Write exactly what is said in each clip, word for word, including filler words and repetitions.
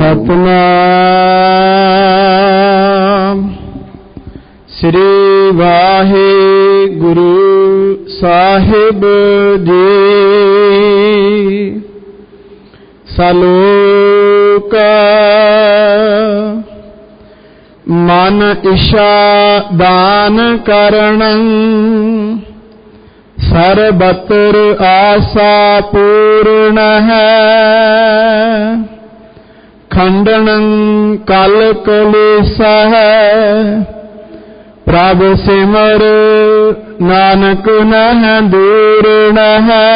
ਸਤਨਾਮ ਸ੍ਰੀ ਵਾਹਿਗੁਰੂ ਸਾਹਿਬ ਜੀ। ਸਲੋਕ ਮਨ ਇਛਾ ਦਾਨ ਕਰਨੰ ਸਰਬਤਰ ਆਸਾ ਪੂਰਨ ਹੈ। ਖੰਡਨੰ ਕਲ ਕਲੇਸ਼ਹ ਪ੍ਰਭ ਸਿਮਰ ਨਾਨਕ ਨਹ ਦੂਰਨ ਹੈ।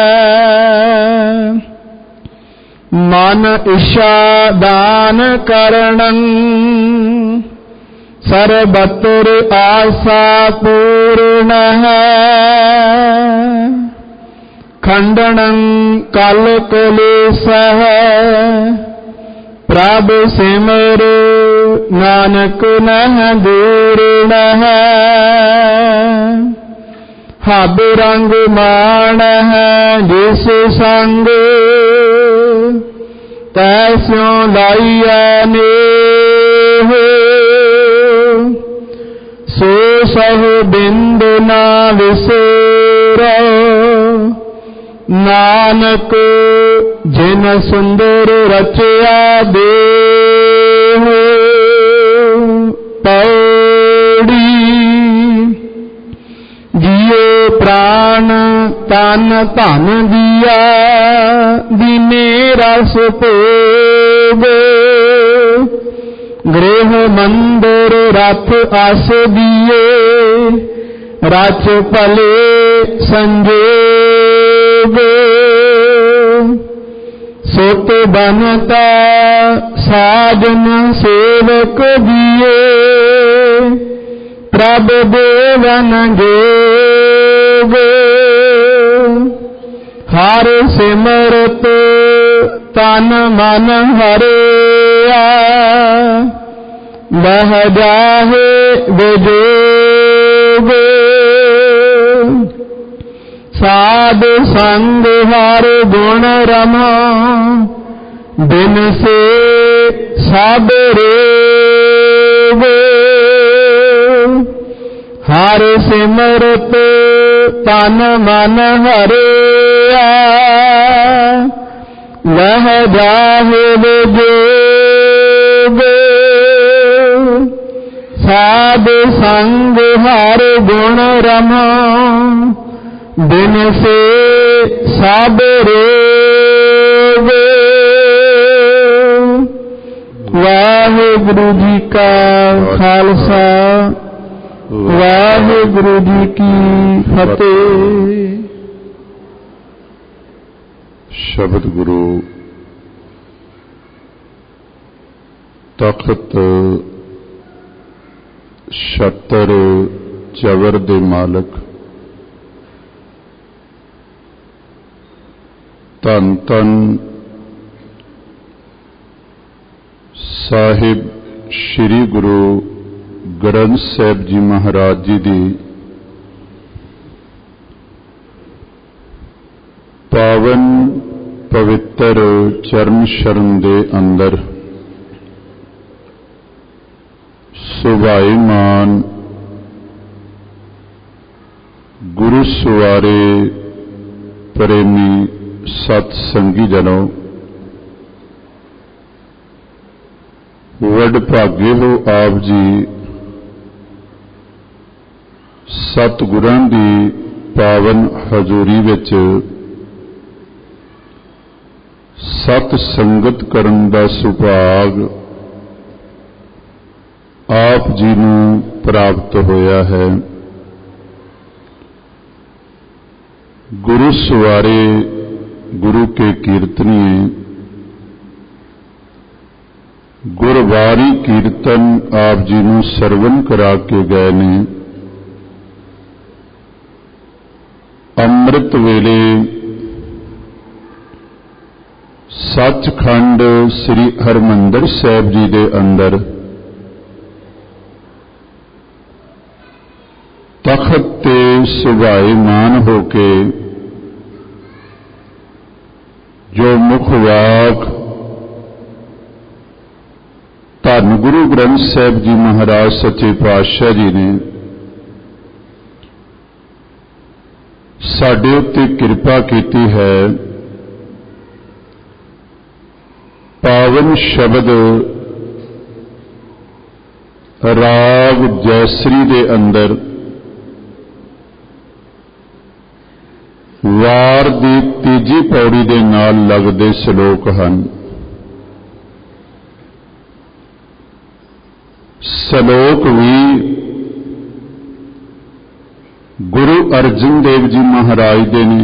ਮਨ ਇਛਾ ਦਾਨ ਕਰਨੰ ਸਰਬਤਰ ਆਸਾ ਪੂਰਨ ਹੈ। ਖੰਡਨੰ ਕਲ ਕਲੇਸ਼ਹ ਪ੍ਰਭ ਸਿਮਰ ਨਾਨਕ ਨਹ ਦੂਰਨ ਹੈ। ਹਬ ਰੰਗ ਮਾਣ ਹੈ ਜਿਸ ਸੰਗ ਤੈਸਿਉ ਲਾਈਐ ਨੇਹ। ਸੋ ਸਹ ਬਿੰਦ ਨਾ ਵਿਸਰੈ ਨਾਨਕ ਜਿਨ ਸੁੰਦਰ ਰਚਿਆ ਦੇਹ। ਪੌੜੀ ਜੀਉ ਪ੍ਰਾਨ ਤਨ ਧਨ ਦੀਆ ਦੀਨੇ ਰਸ ਭੋਗ। ਗ੍ਰਹਿ ਮੰਦਰ ਰਥ ਅਸ ਦੀਏ ਰਚ ਭਲੇ ਸੰਜੋਗ। ਸੁਤ ਬਨਤਾ ਸਾਜਨ ਸੇਵਕ ਦੀਏ ਪ੍ਰਭ ਦੇਵਨ ਜੋਗ। ਹਰ ਸਿਮਰਤ ਤਨ ਮਨ ਹਰਿਆ ਬਹ ਜਾਹੇ ਵਿਜੋਗ। ਸਾਧ ਸੰਗ ਹਰ ਗੁਣ ਰਮਾ ਬਿਨ ਸੇ ਸਭ ਰੋਗ। ਹਰ ਸਿਮਰਤ ਤਨ ਮਨ ਹਰਿਆ ਵਹ ਜਾਹੇ ਵਿਜੋਗ। ਸਾਧ ਸੰਗ ਹਰ ਗੁਣ ਰਮਾ ਬਿਨ ਸੇ ਸਭ ਰੋਗ। ਵਾਹਿਗੁਰੂ ਜੀ ਕਾ ਖਾਲਸਾ ਵਾਹਿਗੁਰੂ ਜੀ ਕੀ ਫਤਿਹ। ਸ਼ਬਦ ਗੁਰੂ ਤਖਤ ਛਤਰ ਚਵਰ ਦੇ ਮਾਲਕ ਧੰਨ ਧੰਨ ਸਾਹਿਬ ਸ੍ਰੀ ਗੁਰੂ ਗ੍ਰੰਥ ਸਾਹਿਬ ਜੀ ਮਹਾਰਾਜ ਜੀ ਦੀ ਪਾਵਨ ਪਵਿੱਤਰ ਚਰਨ ਸ਼ਰਨ ਦੇ ਅੰਦਰ ਸੁਭਾਈਮਾਨ ਗੁਰੂ ਸਵਾਰੇ ਪ੍ਰੇਮੀ ਸਤ ਸੰਗੀ ਜਨੋ, ਵਡ ਭਾਗੇ ਹੋ ਆਪ ਜੀ ਸਤਿਗੁਰਾਂ ਦੀ ਪਾਵਨ ਹਜ਼ੂਰੀ ਵਿੱਚ ਸਤ ਸੰਗਤ ਕਰਨ ਦਾ ਸੁਭਾਗ ਆਪ ਜੀ ਨੂੰ ਪ੍ਰਾਪਤ ਹੋਇਆ ਹੈ। गुरु सवारे गुरु के कीर्तनीय गुरबारी कीर्तन आप जी नूं सरवण करा के गए ने। अमृत वेले सचखंड श्री हरमंदर साहिब जी दे अंदर तखत ते सुभाईमान होके जो मुख वाक ਧੰਨ ਗੁਰੂ ਗ੍ਰੰਥ ਸਾਹਿਬ ਜੀ ਮਹਾਰਾਜ ਸੱਚੇ ਪਾਤਸ਼ਾਹ ਜੀ ਨੇ ਸਾਡੇ ਉੱਤੇ ਕਿਰਪਾ ਕੀਤੀ ਹੈ। ਪਾਵਨ ਸ਼ਬਦ ਰਾਗ ਜੈਸਰੀ ਦੇ ਅੰਦਰ ਵਾਰ ਦੀ ਤੀਜੀ ਪੌੜੀ ਦੇ ਨਾਲ ਲੱਗਦੇ ਸ਼ਲੋਕ ਹਨ। ਸ਼ਲੋਕ ਵੀ ਗੁਰੂ ਅਰਜਨ ਦੇਵ ਜੀ ਮਹਾਰਾਜ ਦੇ ਨੇ,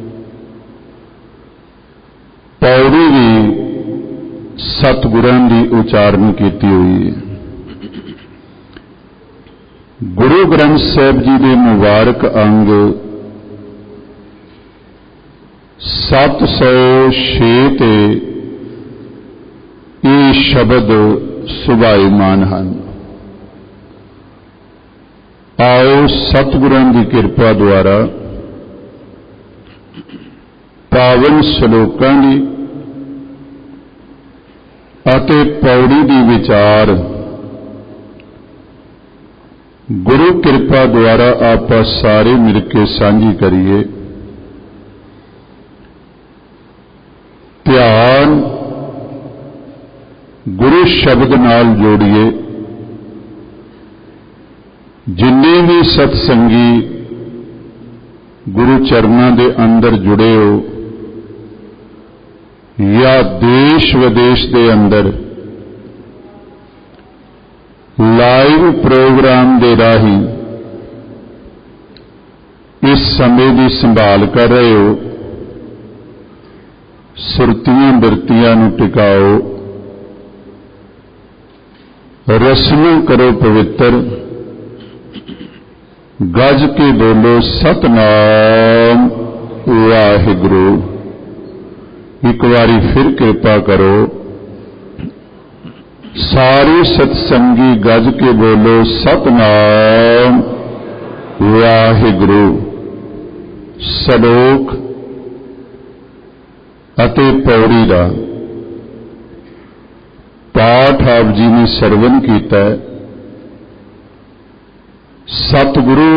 ਪੌੜੀ ਵੀ ਸਤਿਗੁਰਾਂ ਦੀ ਉਚਾਰਨ ਕੀਤੀ ਹੋਈ ਹੈ। ਗੁਰੂ ਗ੍ਰੰਥ ਸਾਹਿਬ ਜੀ ਦੇ ਮੁਬਾਰਕ ਅੰਗ ਸੱਤ ਸੌ ਛੇ ਤੇ ਇਹ ਸ਼ਬਦ ਸੁਭਾਈਮਾਨ ਹਨ। ਆਓ ਸਤਿਗੁਰਾਂ ਦੀ ਕਿਰਪਾ ਦੁਆਰਾ ਪਾਵਨ ਸ਼ਲੋਕਾਂ ਦੀ ਅਤੇ ਪੌੜੀ ਦੀ ਵਿਚਾਰ ਗੁਰੂ ਕਿਰਪਾ ਦੁਆਰਾ ਆਪਾਂ ਸਾਰੇ ਮਿਲ ਕੇ ਸਾਂਝੀ ਕਰੀਏ। ਧਿਆਨ ਗੁਰੂ ਸ਼ਬਦ ਨਾਲ ਜੋੜੀਏ। ਜਿੰਨੇ ਵੀ ਸਤਸੰਗੀ ਗੁਰੂ ਚਰਨਾਂ ਦੇ ਅੰਦਰ ਜੁੜੇ ਹੋ ਜਾਂ ਦੇਸ਼ ਵਿਦੇਸ਼ ਦੇ ਅੰਦਰ ਲਾਈਵ ਪ੍ਰੋਗਰਾਮ ਦੇ ਰਾਹੀਂ ਇਸ ਸਮੇਂ ਦੀ ਸੰਭਾਲ ਕਰ ਰਹੇ ਹੋ, ਸੁਰਤੀਆਂ ਬਿਰਤੀਆਂ ਨੂੰ ਟਿਕਾਓ, ਰਸਨਾ ਕਰੋ ਪਵਿੱਤਰ, ਗੱਜ ਕੇ ਬੋਲੋ ਸਤਨਾਮ ਵਾਹਿਗੁਰੂ। ਇੱਕ ਵਾਰੀ ਫਿਰ ਕਿਰਪਾ ਕਰੋ, ਸਾਰੇ ਸਤਸੰਗੀ ਗੱਜ ਕੇ ਬੋਲੋ ਸਤਨਾਮ ਵਾਹਿਗੁਰੂ। ਸ਼ਲੋਕ ਅਤੇ ਪੌੜੀ ਦਾ ਪਾਠ ਆਪ ਜੀ ਨੇ ਸਰਵਨ ਕੀਤਾ ਹੈ। ਸਤਿਗੁਰੂ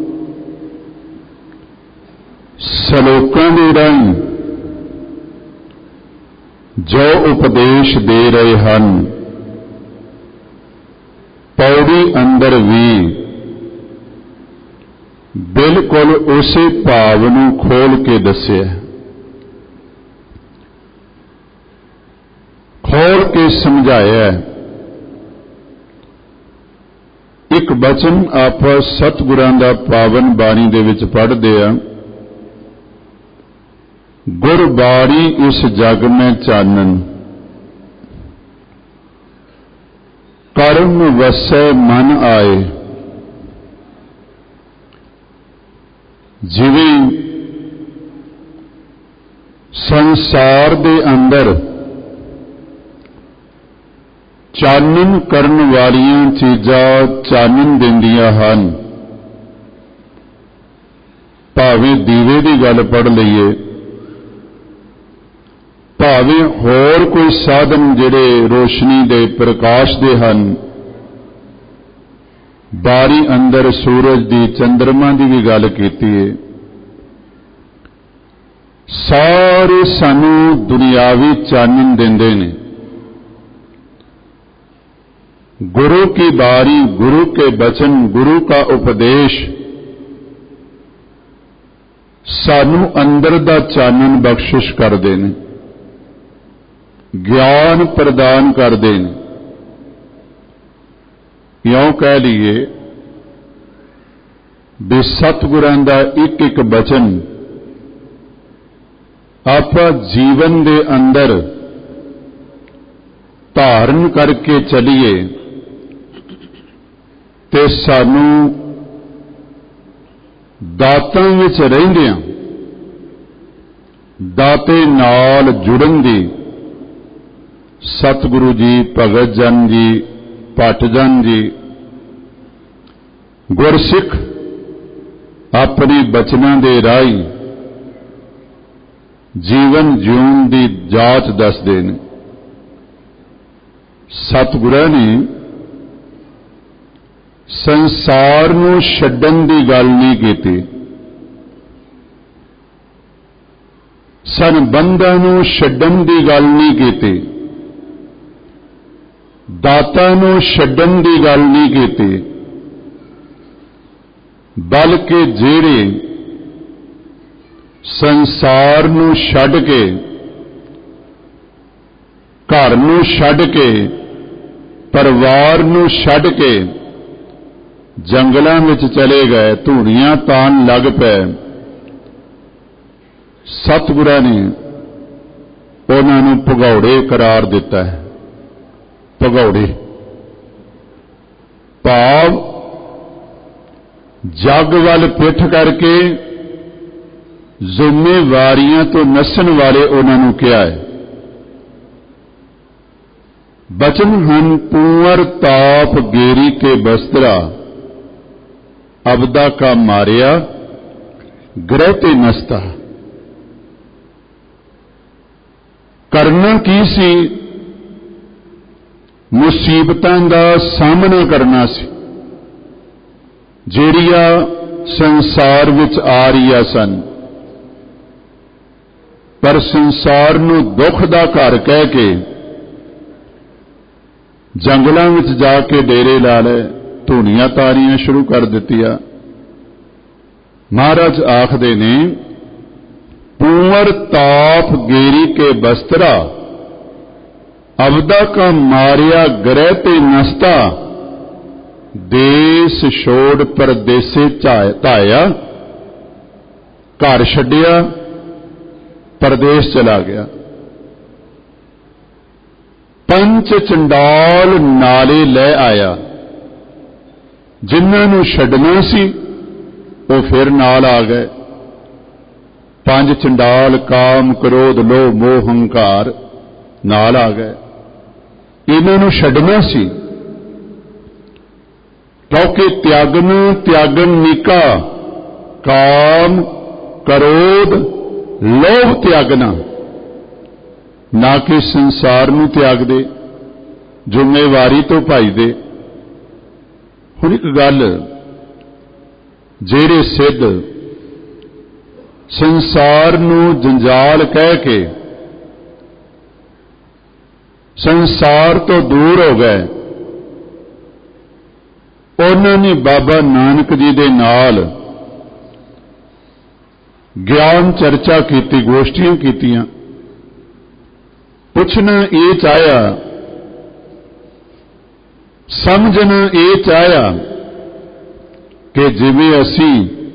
ਸ਼ਲੋਕਾਂ ਦੇ ਰਾਹੀਂ ਜੋ ਉਪਦੇਸ਼ ਦੇ ਰਹੇ ਹਨ, ਪੌੜੀ ਅੰਦਰ ਵੀ ਬਿਲਕੁਲ ਉਸੇ ਭਾਵ ਨੂੰ ਖੋਲ ਕੇ ਦੱਸਿਆ, ਖੋਲ ਕੇ ਸਮਝਾਇਆ। ਇੱਕ ਬਚਨ ਆਪਾਂ ਸਤਿਗੁਰਾਂ ਦਾ ਪਾਵਨ ਬਾਣੀ ਦੇ ਵਿੱਚ ਪੜ੍ਹਦੇ ਆ, ਗੁਰਬਾਣੀ ਇਸ ਜਗ ਮੈਂ ਚਾਨਣ, ਕਰਮ ਵਸੈ ਮਨ ਆਏ। ਜਿਵੇਂ ਸੰਸਾਰ ਦੇ ਅੰਦਰ ਚਾਨਣ ਕਰਨ ਵਾਲੀਆਂ ਚੀਜ਼ਾਂ ਚਾਨਣ ਦਿੰਦੀਆਂ ਹਨ, ਭਾਵੇਂ ਦੀਵੇ ਦੀ ਗੱਲ ਪੜ੍ਹ ਲਈਏ, ਭਾਵੇਂ ਹੋਰ ਕੋਈ ਸਾਧਨ ਜਿਹੜੇ ਰੋਸ਼ਨੀ ਦੇ ਪ੍ਰਕਾਸ਼ ਦੇ ਹਨ, ਬਾਰੀ ਅੰਦਰ ਸੂਰਜ ਦੀ ਚੰਦਰਮਾ ਦੀ ਵੀ ਗੱਲ ਕੀਤੀ ਹੈ। ਸਾਰੇ ਸਾਨੂੰ ਦੁਨਿਆਵੀ ਚਾਨਣ ਦਿੰਦੇ ਨੇ। गुरु की बारी, गुरु के बचन, गुरु का उपदेश सानू अंदर दा चानन बख्शिश करते हैं, ज्ञान प्रदान करते हैं। यों कह लीए भी सतगुरां दा एक एक बचन आपां जीवन दे अंदर धारण करके चलीए ते सानू दातां विच रहिंदियां दाते नाल जुड़न दी सतगुरु जी, भगत जन जी, भट जन जी, गुरसिख अपनी बचनां दे राही जीवन जीवन दी जाच दसदे ने। सतगुरां ने संसार नूं छड्डण दी गल नहीं कीती, संबंधां नूं छड्डण दी गल नहीं कीती, दाता नूं छड्डण दी गल नहीं कीती, बल्कि जिहड़े संसार नूं छड्ड के, घर नूं छड्ड के, परिवार नूं छड्ड के जंगलों में चले गए, धूड़ियां तान लग पे, सतगुरां ने उन्हां नूं भगौड़े करार दिता है। भगौड़े भाव जग वल पिठ करके जिम्मेवारियां तो नसन वाले उन्हां नूं कहा है। बचन हन कुंवर ताप गेरी के बस्तरा, अबदा का मारिया ग्रह ते नस्ता। करना की सी? मुसीबतां दा सामना करना सी ਜਿਹੜੀਆਂ संसार विच आ रही सन, पर संसार नूं दुख दा घर कह के जंगलों में जाके डेरे ला ले, धूनियां तारियां शुरू कर दित्तियां। महाराज आखदे ने कुंवर ताप गेरी के बस्तरा, अबदा का मारिया ग्रह ते नस्ता। देश छोड़ परदेसे धाया, घर छड्डिया, परदेश चला गया। पंच चंडाल नाले लै आया, जिन्हां नूं छड्डना सी वो फिर नाल आ गए। पंज चंडाल काम क्रोध लोभ मोह हंकार नाल आ गए। इन्हां नूं छड्डना सी, क्योंकि त्यागन त्यागन निका, काम क्रोध लोभ त्यागना, ना कि संसार नूं त्याग दे, जिम्मेवारी तो भाई दे। हुण एक गल, जेड़े सिद्ध संसार नूं जंजाल कह के संसार तो दूर हो गए, उन्होंने बाबा नानक जी दे नाल ज्ञान चर्चा की, गोष्ठियां कीतियां। पुछना ये चाहया, समझना ये चाहया कि जिवें असी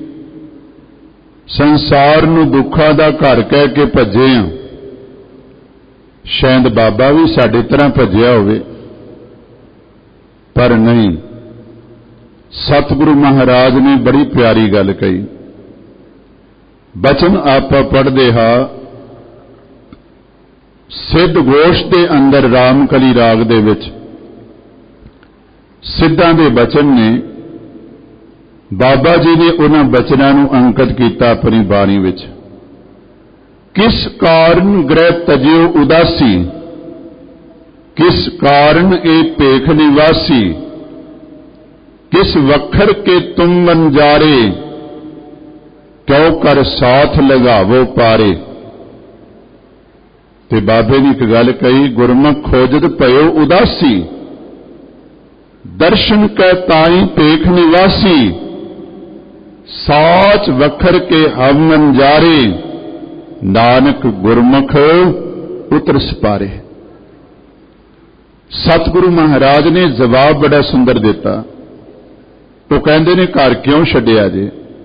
संसार नूं दुखां दा घर कह के भजे हां, शायद बाबा भी साडे तरह भजिया होवे, पर नहीं। सतगुरु महाराज ने बड़ी प्यारी गल कही। बचन आपा पढ़दे हा सिद्ध गोश दे अंदर रामकली राग दे विच सिद्धां दे बचन ने, बाबा जी ने उन्हां बचनां नूं अंकित कीता अपनी बाणी विच। किस कारण ग्रह तजियो उदासी, किस कारण ए भेख निवासी, किस वखर के तुम बंजारे, क्यों कर साथ लगावो पारे। ते बाबे ने एक गल कही, गुरमुख खोजत पयो उदासी, दर्शन कै ताई भेख निवासी, साच वखर के हम बंजारे, नानक गुरमुख उतर सपारे। सतगुरु महाराज ने जवाब बड़ा सुंदर दिता। वो कहते ने घर क्यों छड्डिया जे,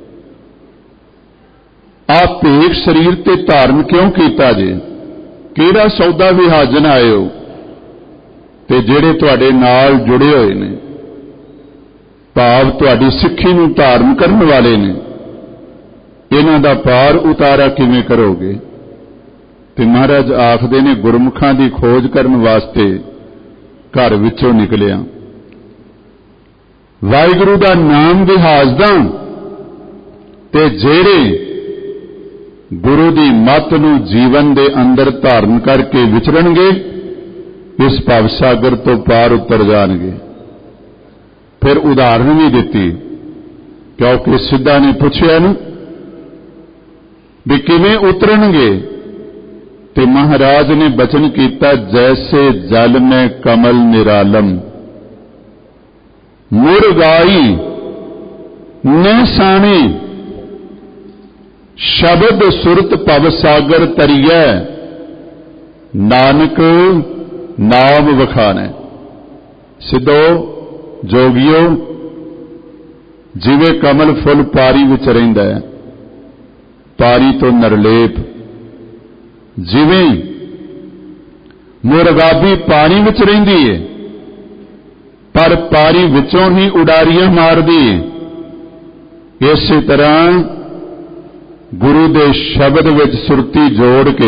आप भेख शरीर ते धारण क्यों कीता जे, किहड़ा सौदा विहाजन आए हो, ते जिहड़े तुहाडे नाल जुड़े होए ने, भाव तुहाडी सिੱਖੀ नूं धारण करन वाले ने, इन्हां दा पार उतारा किवें करोगे। ते महाराज आखदे ने गुरमुखां दी खोज करन वास्ते घर विचों निकलिया, वाहिगुरू दा नाम विहाजदा, ते जेड़े गुरु दी मत नूं जीवन दे अंदर धारण करके विचरणगे, इस भवसागर तो पार उतर जाणगे। फिर उदाहरण भी दिती, क्योंकि सिद्धा ने पूछया ना भी किवें उतरनगे, ते महाराज ने बचन किया, जैसे जल में कमल निरालम मुरगाई नैसाणी शब्द सुरत भवसागर तरियै नानक नाम वखाने। सिद्धो जोगियो, जिवें कमल फुल पारी विच रहिंदा है, पारी तो नरलेप, जिवें मुरगाबी पानी विच रहिंदी है पर पारी विचों ही उडारियां मारदी है, इसी तरह गुरु दे शब्द विच सुरती जोड़ के,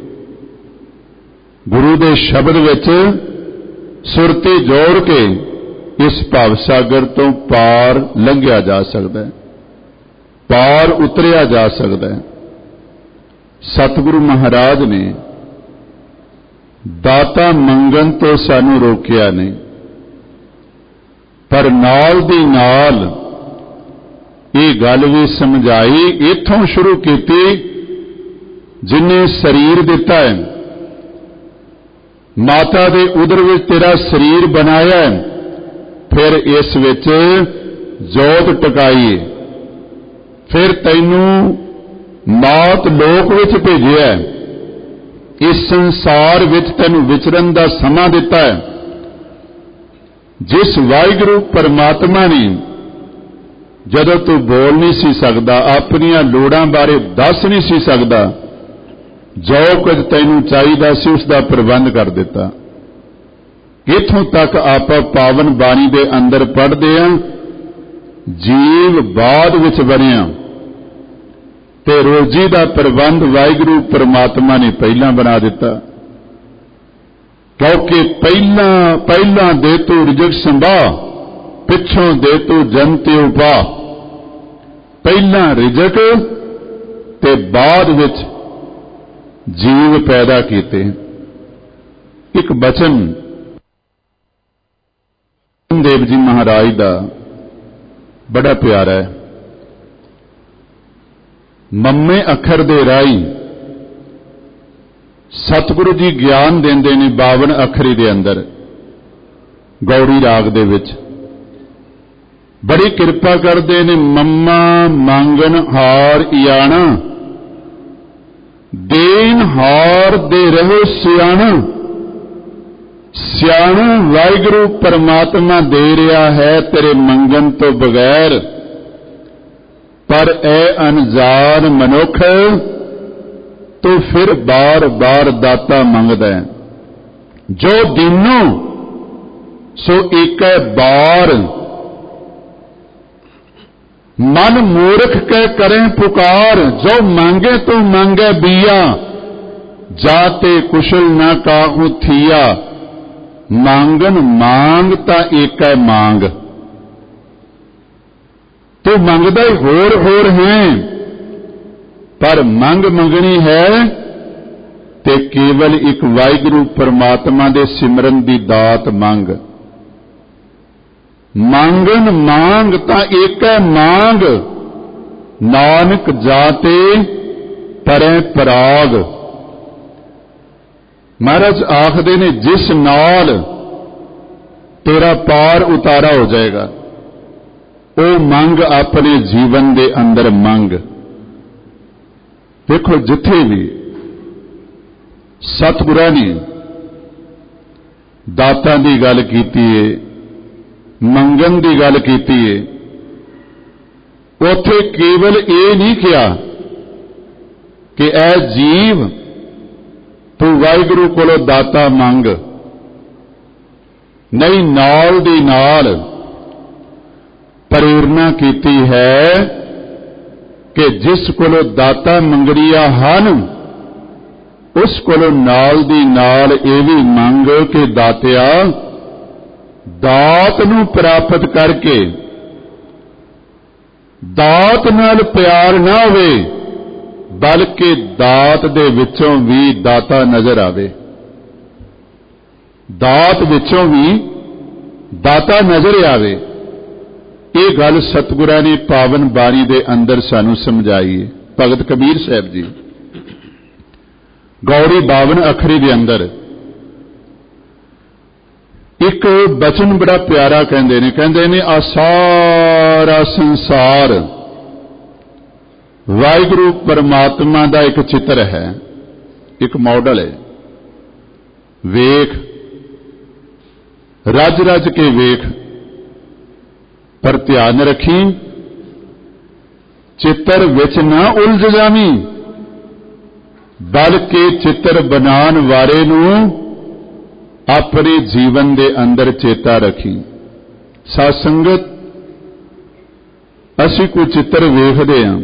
गुरु दे शब्द विच सुरती जोड़ के इस भवसागर तो पार लंघिया जा सकता है, पार उतरिया जा सकता है। सतगुरु महाराज ने दाता मंगन तो सानू रोकिया नहीं, पर नाल दी नाल ये गल भी समझाई, इथों शुरू की जिन्हें शरीर दिता है, माता दे उदर विच तेरा शरीर बनाया है, फिर इस विच जोत टकाई, फिर तैनू मौत लोक विच भेजिया, इस संसार विच तैनू विचरन दा समा दिता है। जिस वाहिगुरू परमात्मा ने जदों तू बोल नहीं सी सकदा, अपनियां लोड़ां बारे दस नहीं सी सकदा, जो कुछ तैनू चाहिदा सी उसका प्रबंध कर दिता। इथों तक आप पावन बाणी दे अंदर पढ़दे हां, जीव बाद विच बनिया ते रोजी दा प्रबंध वाहिगुरू परमात्मा ने पहला बना दिता, क्योंकि पहला पहला दे तू रिजक संभाह, पिछों दे तू जनते उपा। पहला रिजक ते बाद विच जीव पैदा कीते। एक बचन देव जी महाराज दा बड़ा प्यारा है। मम्मे अखर दे राही सतगुरु जी ज्ञान देंदे ने बावन अखरी दे अंदर गौरी राग दे विच बड़ी किरपा करते ने। मम्मा मंगन हार इयाणा, देन हार दे रहो सियाणा। सियाणा वाहिगुरू परमात्मा दे रहा है तेरे मंगन तो बगैर, पर ए अनजान मनुख तो फिर बार बार दाता मंगदा है। जो दीनों सो एक बार, मन मूर्ख के करें पुकार। जो मांगे तो मांगे बिया, जाते कुशल न काहू थिया। मांगन मांगता एक मांग। तो मंगदा ही होर होर है, पर मंग मंगनी है ते केवल एक वाहिगुरू परमात्मा दे सिमरन दी दात मंग। मांगन मांगता एक मांग, नानक जाते परै पराग। महाराज आखदे ने जिस नाल तेरा पार उतारा हो जाएगा, वो मंग अपने जीवन दे अंदर मंग। देखो जिथे भी सतगुरां ने दातां दी गल कीती है, मंगन की गल की है, उथे केवल ये नहीं कहा कि ऐ जीव तू वाहिगुरू कोलों दाता मंग। नहीं, नाल दी नाल प्रेरणा की है कि जिस कोलों दाता मंगड़िया हन, उस कोलों नाल दी नाल ये भी मंग के दातिया दात नूं प्राप्त करके दात नाल प्यार ना होवे, बल्कि दात दे विचों भी दाता नजर आवे। ਦਾਤ ਵਿੱਚੋਂ ਵੀ ਦਾਤਾ ਨਜ਼ਰ ਆਵੇ। ਇਹ ਗੱਲ ਸਤਿਗੁਰਾਂ ਨੇ ਪਾਵਨ ਬਾਣੀ ਦੇ ਅੰਦਰ ਸਾਨੂੰ ਸਮਝਾਈ ਹੈ। ਭਗਤ ਕਬੀਰ ਸਾਹਿਬ ਜੀ ਗੌੜੀ ਬਾਵਨ ਅੱਖਰੀ ਦੇ ਅੰਦਰ ਇੱਕ ਬਚਨ ਬੜਾ ਪਿਆਰਾ ਕਹਿੰਦੇ ਨੇ ਕਹਿੰਦੇ ਨੇ ਆ ਸਾਰਾ ਸੰਸਾਰ ਵਾਹਿਗੁਰੂ ਪਰਮਾਤਮਾ ਦਾ ਇੱਕ ਚਿੱਤਰ ਹੈ, ਇੱਕ ਮਾਡਲ ਹੈ। ਵੇਖ, ਰੱਜ ਰੱਜ ਕੇ ਵੇਖ, ਪਰ ਧਿਆਨ ਰੱਖੀ ਚਿੱਤਰ ਵਿੱਚ ਨਾ ਉਲਝ ਜਾਵੀਂ, ਬਲਕਿ ਚਿੱਤਰ ਬਣਾਉਣ ਵਾਲੇ ਨੂੰ ਆਪਣੇ ਜੀਵਨ ਦੇ ਅੰਦਰ ਚੇਤਾ ਰੱਖੀ। ਸਾਧ ਸੰਗਤ, ਅਸੀਂ ਕੋਈ ਚਿੱਤਰ ਵੇਖਦੇ ਹਾਂ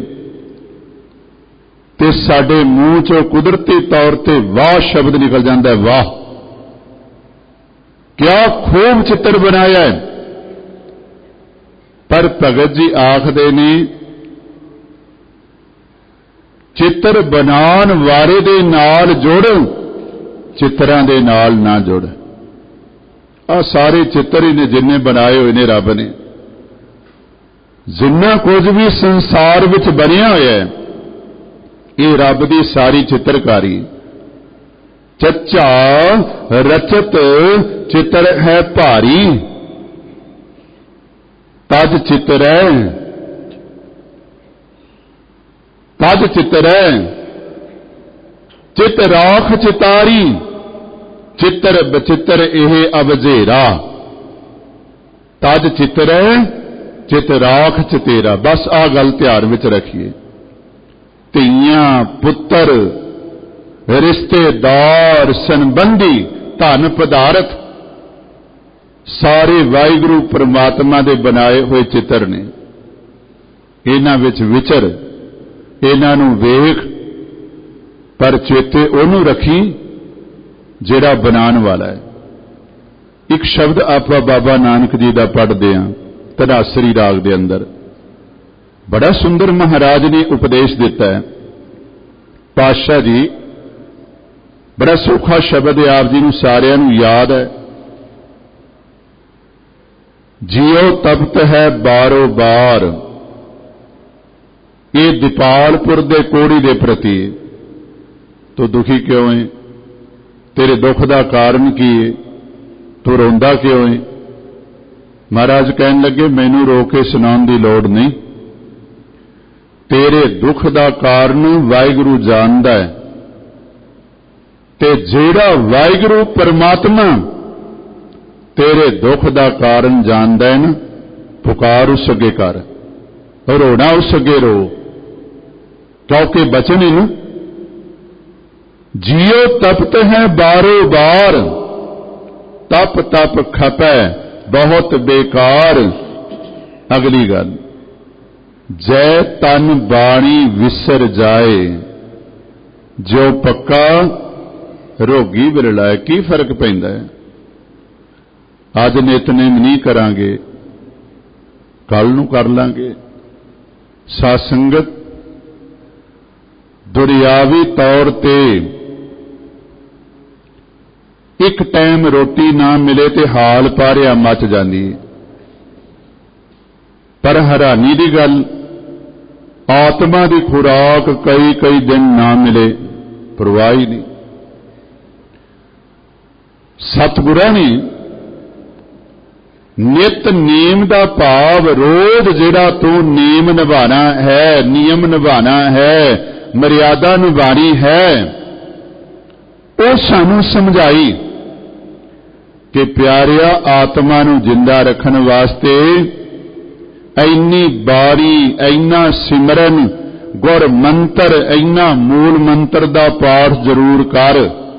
ਤੇ ਸਾਡੇ ਮੂੰਹ ਚੋਂ ਕੁਦਰਤੀ ਤੌਰ ਤੇ ਵਾਹ ਸ਼ਬਦ ਨਿਕਲ ਜਾਂਦਾ ਹੈ, ਵਾਹ ਕਿਆ ਖੂਬ ਚਿੱਤਰ ਬਣਾਇਆ ਹੈ। ਪਰ ਭਗਤ ਜੀ ਆਖਦੇ ਨੇ ਚਿੱਤਰ ਬਣਾਉਣ ਵਾਲੇ ਦੇ ਨਾਲ ਜੁੜ, ਚਿੱਤਰਾਂ ਦੇ ਨਾਲ ਨਾ ਜੁੜ। ਆ ਸਾਰੇ ਚਿੱਤਰ ਹੀ ਨੇ ਜਿੰਨੇ ਬਣਾਏ ਹੋਏ ਨੇ ਰੱਬ ਨੇ। ਜਿੰਨਾ ਕੁਝ ਵੀ ਸੰਸਾਰ ਵਿੱਚ ਬਣਿਆ ਹੋਇਆ ਹੈ ਇਹ ਰੱਬ ਦੀ ਸਾਰੀ ਚਿੱਤਰਕਾਰੀ। ਚੱਚਾ ਰਚਤ ਚਿੱਤਰ ਹੈ ਭਾਰੀ, ਤਜ ਚਿੱਤਰ ਹੈ, ਤਜ ਚਿੱਤਰ ਹੈ ਚਿਤ ਰਾਖ ਚਿਤਾਰੀ, ਚਿੱਤਰ ਬਚਿੱਤਰ ਇਹ ਅਵਝੇਰਾ। ਤਜ ਚਿੱਤਰ ਹੈ ਚਿਤ ਰਾਖ ਚਤੇਰਾ। ਬਸ ਆ ਗੱਲ ਧਿਆਨ ਵਿੱਚ ਰੱਖੀਏ। ਧੀਆਂ ਪੁੱਤਰ ਰਿਸ਼ਤੇਦਾਰ ਸੰਬੰਧੀ ਧਨ ਪਦਾਰਥ ਸਾਰੇ ਵਾਹਿਗੁਰੂ ਪਰਮਾਤਮਾ ਦੇ ਬਣਾਏ ਹੋਏ ਚਿੱਤਰ ਨੇ। ਇਹਨਾਂ ਵਿੱਚ ਵਿਚਰ, ਇਹਨਾਂ ਨੂੰ ਵੇਖ, ਪਰ ਚੇਤੇ ਉਹਨੂੰ ਰੱਖੀ ਜਿਹੜਾ ਬਣਾਉਣ ਵਾਲਾ ਹੈ। ਇੱਕ ਸ਼ਬਦ ਆਪਾਂ ਬਾਬਾ ਨਾਨਕ ਜੀ ਦਾ ਪੜ੍ਹਦੇ ਹਾਂ ਧਨਾਸਰੀ ਰਾਗ ਦੇ ਅੰਦਰ, ਬੜਾ ਸੁੰਦਰ ਮਹਾਰਾਜ ਨੇ ਉਪਦੇਸ਼ ਦਿੱਤਾ ਹੈ। ਪਾਤਸ਼ਾਹ ਜੀ ਬੜਾ ਸੌਖਾ ਸ਼ਬਦ ਹੈ, ਆਪ ਜੀ ਨੂੰ ਸਾਰਿਆਂ ਨੂੰ ਯਾਦ ਹੈ। ਜਿਉ ਤਪਤ ਹੈ ਬਾਰੋ ਬਾਰ, ਇਹ ਦੀਪਾਲਪੁਰ ਦੇ ਕੋੜੀ ਦੇ ਪ੍ਰਤੀ। ਤੂੰ ਦੁਖੀ ਕਿਉਂ ਹੈ? ਤੇਰੇ ਦੁੱਖ ਦਾ ਕਾਰਨ ਕੀ ਹੈ? ਤੂੰ ਰੋਂਦਾ ਕਿਉਂ ਹੈ? ਮਹਾਰਾਜ ਕਹਿਣ ਲੱਗੇ ਮੈਨੂੰ ਰੋ ਕੇ ਸੁਣਾਉਣ ਦੀ ਲੋੜ ਨਹੀਂ। ਤੇਰੇ ਦੁੱਖ ਦਾ ਕਾਰਨ ਵਾਹਿਗੁਰੂ ਜਾਣਦਾ ਹੈ, ਤੇ ਜਿਹੜਾ ਵਾਹਿਗੁਰੂ ਪਰਮਾਤਮਾ ਤੇਰੇ ਦੁੱਖ ਦਾ ਕਾਰਨ ਜਾਣਦਾ ਹੈ ਨਾ, ਪੁਕਾਰ ਉਸ ਅੱਗੇ ਕਰ, ਰੋਣਾ ਉਸ ਅੱਗੇ ਰੋ, ਕਿਉਂਕਿ ਬਚਨ ਹੈ ਨਾ ਜਿਉ ਤਪਤ ਹੈ ਬਾਰੋ ਬਾਰ, ਤਪ ਤਪ ਖਪੈ ਬਹੁਤ ਬੇਕਾਰ। ਅਗਲੀ ਗੱਲ, ਜੈ ਤਨ ਬਾਣੀ ਵਿਸਰ ਜਾਏ, ਜੋ ਪੱਕਾ ਰੋਗੀ ਵਿਰਲਾਏ। ਕੀ ਫਰਕ ਪੈਂਦਾ ਹੈ? ਅੱਜ ਨਿਤਨੇਮ ਨਹੀਂ ਕਰਾਂਗੇ, ਕੱਲ ਨੂੰ ਕਰ ਲਾਂਗੇ। ਸਾਧ ਸੰਗਤ, ਦੁਨਿਆਵੀ ਤੌਰ ਤੇ ਇੱਕ ਟਾਈਮ ਰੋਟੀ ਨਾ ਮਿਲੇ ਤੇ ਹਾਲ ਪਾਰਿਆ ਮਚ ਜਾਂਦੀ ਹੈ। ਪਰ ਹੈਰਾਨੀ ਦੀ ਗੱਲ, ਆਤਮਾ ਦੀ ਖੁਰਾਕ ਕਈ ਕਈ ਦਿਨ ਨਾ ਮਿਲੇ, ਪਰਵਾਹ ਹੀ ਨਹੀਂ। ਸਤਿਗੁਰਾਂ ਨੇ ਨਿਤ ਨੇਮ ਦਾ ਭਾਵ ਰੋਜ਼ ਜਿਹੜਾ ਤੂੰ ਨੇਮ ਨਿਭਾਣਾ ਹੈ, ਨਿਯਮ ਨਿਭਾਣਾ ਹੈ, ਮਰਿਆਦਾ ਨਿਭਾਣੀ ਹੈ, ਉਹ ਸਾਨੂੰ ਸਮਝਾਈ ਕਿ ਪਿਆਰਿਆ ਆਤਮਾ ਨੂੰ ਜਿੰਦਾ ਰੱਖਣ ਵਾਸਤੇ ਇੰਨੀ ਬਾਰੀ, ਇੰਨਾ ਸਿਮਰਨ, ਗੁਰ ਮੰਤਰ, ਇੰਨਾ ਮੂਲ ਮੰਤਰ ਦਾ ਪਾਠ ਜ਼ਰੂਰ ਕਰ।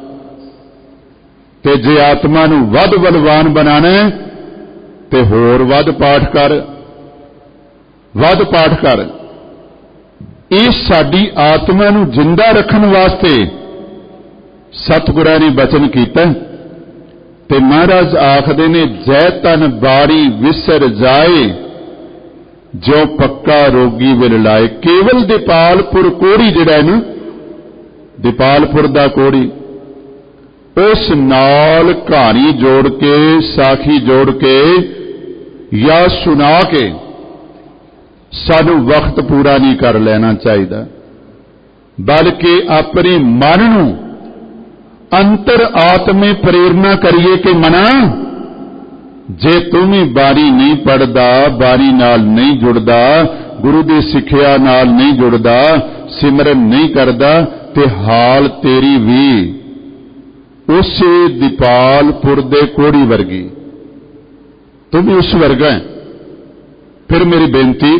ਤੇ ਜੇ ਆਤਮਾ ਨੂੰ ਵੱਧ ਬਲਵਾਨ ਬਣਾਣਾ ਤੇ ਹੋਰ ਵੱਧ ਪਾਠ ਕਰ, ਵੱਧ ਪਾਠ ਕਰ। ਇਹ ਸਾਡੀ ਆਤਮਾ ਨੂੰ ਜਿੰਦਾ ਰੱਖਣ ਵਾਸਤੇ ਸਤਿਗੁਰਾਂ ਨੇ ਬਚਨ ਕੀਤਾ। ਤੇ ਮਹਾਰਾਜ ਆਖਦੇ ਨੇ ਜੈ ਤਨ ਬਾਰੀ ਵਿਸਰ ਜਾਏ, ਜੋ ਪੱਕਾ ਰੋਗੀ ਵਿਲ ਲਾਏ। ਕੇਵਲ ਦੀਪਾਲਪੁਰ ਕੋੜੀ ਜਿਹੜਾ ਹੈ ਨਾ, ਦੀਪਾਲਪੁਰ ਦਾ ਕੋੜੀ, उस नाल कहानी जोड़ के, साखी जोड़ के या सुना के सानू वक्त पूरा नहीं कर लेना चाहिए, बल्कि अपने मन नूं अंतर आत्मे प्रेरणा करिए कि मना, जे तुम ही बारी नहीं पढ़दा, बारी नाल नहीं जुड़दा, गुरु की सिक्ख्या नाल नहीं जुड़दा, सिमरन नहीं करदा, ते हाल तेरी भी उसे दीपालपुर दे कोड़ी वर्गी, तुम भी उस वर्गा है। फिर मेरी बेनती,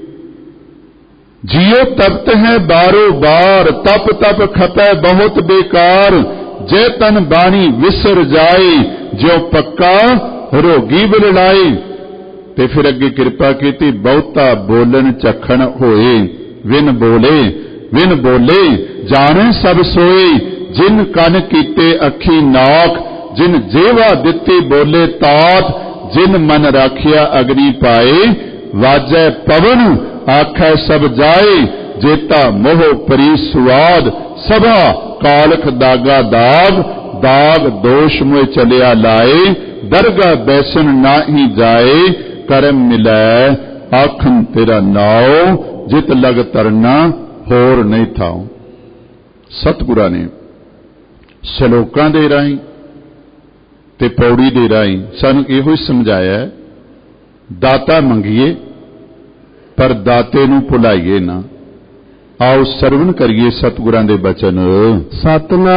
जियो तपत है बारो बार, तप तप खपै बहुत बेकार, जे तन बाणी विसर जाए, जो पक्का रोगी बलड़ाए। ते फिर अगे कृपा की, बहुता बोलन चखण होए, विन बोले विन बोले जाने सब सोए, जिन कन कीते अखी नाक, जिन जेवा दिती बोले तात, जिन मन राखिया अग्नि पाए, वाजै पवन आखै सब जाए, जेता मोह परी सुआद, सभा कालख दागा दाग, दाग दोष मुए चलिया लाए, दरगा बैसन ना ही जाए, करम मिलै आखन तेरा नाओ, जित लग तरना होर नहीं थाओ। सतगुरां ने श्लोकां दे राहीं ते पौड़ी दे राहीं सानू इहो ही समझाया, दाता मंगीए पर दाते नूं भुलाइए ना। आओ सरवण करिए सतगुरां दे बचन। सतनाम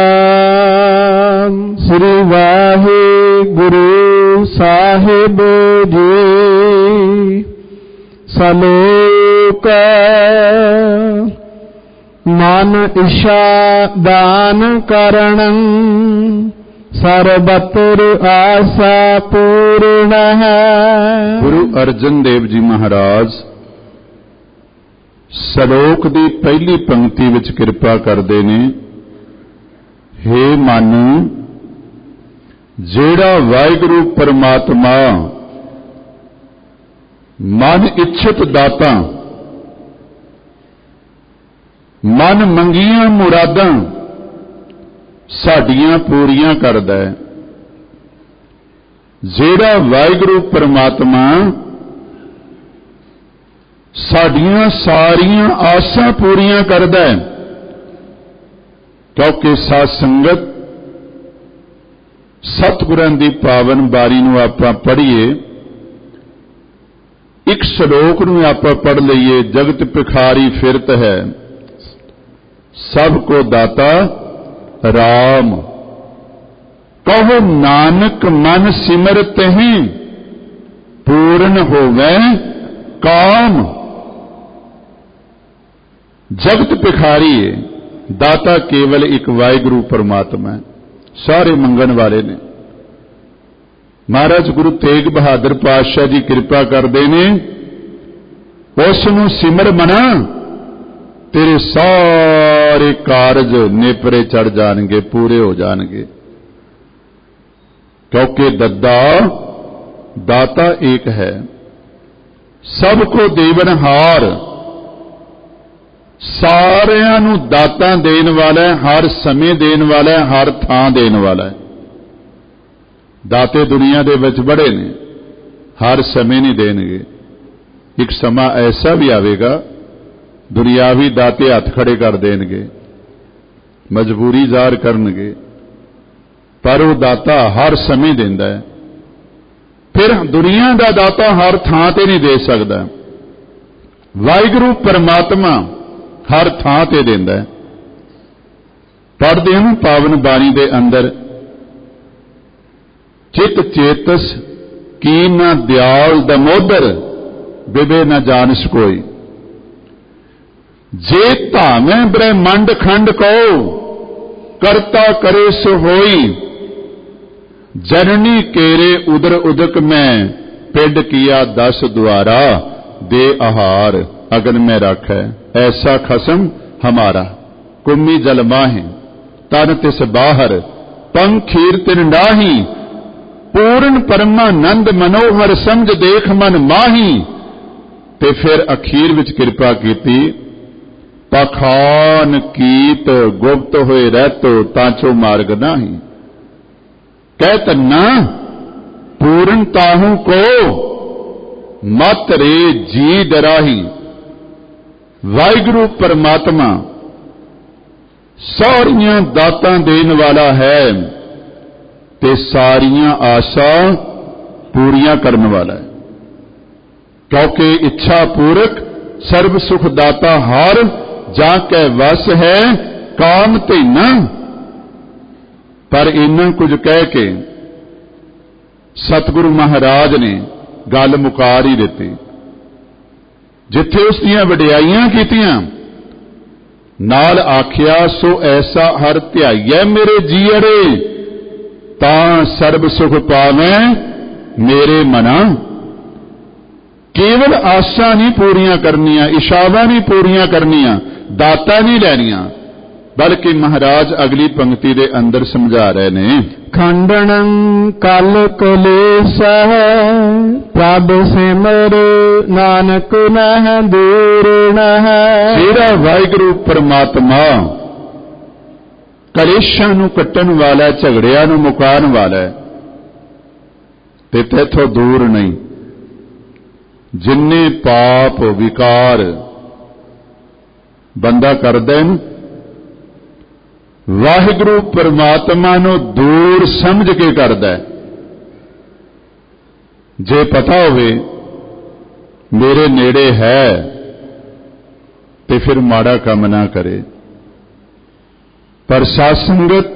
श्री वाहिगुरु साहिब जी। सलोक मन इच्छा दान करणं, सर्वत्र आशा पूर्ण है। गुरु अर्जन देव जी महाराज सलोक की पहली पंक्ति विच कृपा करते ने, हे मन, जेड़ा वाहिगुरु परमात्मा मन इच्छित दाता, मन मंगियां मुरादां साडियां पूरियां करदा है। जेड़ा वाहिगुरु परमात्मा साडियां सारियां आसां पूरियां करदा है, क्योंकि साध संगत सतगुरां दी पावन बारी नूं आपां पढ़ीए, एक श्लोक नूं आपां पढ़ लईए। जगत भिखारी फिरत है, सबको दाता राम, कहो नानक मन सिमरत ही, पूर्ण होवे काम। जगत भिखारी है, दाता केवल एक वाहिगुरु परमात्मा है, सारे मंगण वाले ने। महाराज गुरु तेग बहादुर पातशाह जी कृपा करते ने, उसनूं सिमर मना, तेरे सारे कारज नेपरे चढ़ जाएंगे, पूरे हो जाएंगे। क्योंकि दद्दा दाता एक है, सबको देवनहार, सारियां नूं दाता देन वाला है, हर समय देन वाला है, हर थां देन वाला है। दाते दुनिया दे विच बड़े ने, हर समय नहीं देणगे। एक समा ऐसा भी आवेगा, दुनियावी दाते हथ खड़े कर देणगे, मजबूरी ਜ਼ਾਹਰ करनगे, पर वो दाता हर समय देंदा है। फिर दुनिया का दाता हर थां ते नहीं दे सकता, वाहिगुरु परमात्मा हर थां ते देंदा है। पढ़दे हैं पावन बाणी दे अंदर, चित चेतस की न दयाल दमोदर, बिबे न जानस कोई। जे धामे ब्रह्मंड खंड को, करता करे सो होई। जननी केरे उदर उदक में, पिंड किया दस द्वारा, दे आहार अगन में रखै, ऐसा खसम हमारा। कुम्मी जल माहि तन तिस बाहर, पंखीर तिन डाही। पूर्ण परमानंद मनोहर, समझ देख मन माही। ते फिर अखीर विच कृपा कीती, पखान कीत गुप्त होए रहतो, ताचो मार्ग नाही। ਕਹਿ ਧੰਨਾ ਪੂਰਨ ਤਾਹੂ ਕੋ ਮਤ ਰੇ ਜੀ ਡਰਾਹੀ। ਵਾਹਿਗੁਰੂ ਪਰਮਾਤਮਾ ਸਾਰੀਆਂ ਦਾਤਾਂ ਦੇਣ ਵਾਲਾ ਹੈ ਤੇ ਸਾਰੀਆਂ ਆਸਾਂ ਪੂਰੀਆਂ ਕਰਨ ਵਾਲਾ ਹੈ, ਕਿਉਂਕਿ ਇੱਛਾ ਪੂਰਕ ਸਰਬ ਸੁਖ ਦਾਤਾ ਹਰ ਜਾ ਕੈ ਵਸ ਹੈ ਕਾਮ ਧੇਨਾ। ਪਰ ਇੰਨਾ ਕੁਝ ਕਹਿ ਕੇ ਸਤਿਗੁਰੂ ਮਹਾਰਾਜ ਨੇ ਗੱਲ ਮੁਕਾਰ ਹੀ ਦਿੱਤੀ। ਜਿੱਥੇ ਉਸ ਦੀਆਂ ਵਡਿਆਈਆਂ ਕੀਤੀਆਂ, ਨਾਲ ਆਖਿਆ ਸੋ ਐਸਾ ਹਰ ਧਿਆਈਐ ਮੇਰੇ ਜੀਅਰੇ, ਤਾਂ ਸਰਬ ਸੁਖ ਪਾਵੈ ਮੇਰੇ ਮਨਾ। ਕੇਵਲ ਆਸਾਂ ਨਹੀਂ ਪੂਰੀਆਂ ਕਰਨੀਆਂ, ਇਸ਼ਾਵਾਂ ਨਹੀਂ ਪੂਰੀਆਂ ਕਰਨੀਆਂ, ਦਾਤਾਂ ਨਹੀਂ ਲੈਣੀਆਂ, ਬਲਕਿ ਮਹਾਰਾਜ ਅਗਲੀ ਪੰਕਤੀ ਦੇ ਅੰਦਰ ਸਮਝਾ ਰਹੇ ਨੇ, ਖੰਡਨੰ ਕਲ ਕਲੇਸ਼ਹ ਪ੍ਰਭ ਸਿਮਰ ਨਾਨਕ ਨਹਿ ਦੂਰ ਨਹਿ। ਜਿਹੜਾ ਵਾਹਿਗੁਰੂ ਪਰਮਾਤਮਾ ਕਲੇਸ਼ਾਂ ਨੂੰ ਕੱਟਣ ਵਾਲਾ, ਝਗੜਿਆਂ ਨੂੰ ਮੁਕਾਉਣ ਵਾਲਾ ਤੇ ਤੇਥੋਂ ਦੂਰ ਨਹੀਂ। ਜਿੰਨੇ ਪਾਪ ਵਿਕਾਰ ਬੰਦਾ ਕਰਦਾ ਹੈ, ਵਾਹਿਗੁਰੂ ਪਰਮਾਤਮਾ ਨੂੰ ਦੂਰ ਸਮਝ ਕੇ ਕਰਦਾ ਹੈ। ਜੇ ਪਤਾ ਹੋਵੇ ਮੇਰੇ ਨੇੜੇ ਹੈ ਤੇ ਫਿਰ ਮਾੜਾ ਕੰਮ ਨਾ ਕਰੇ। ਪਰ ਸਾਧ ਸੰਗਤ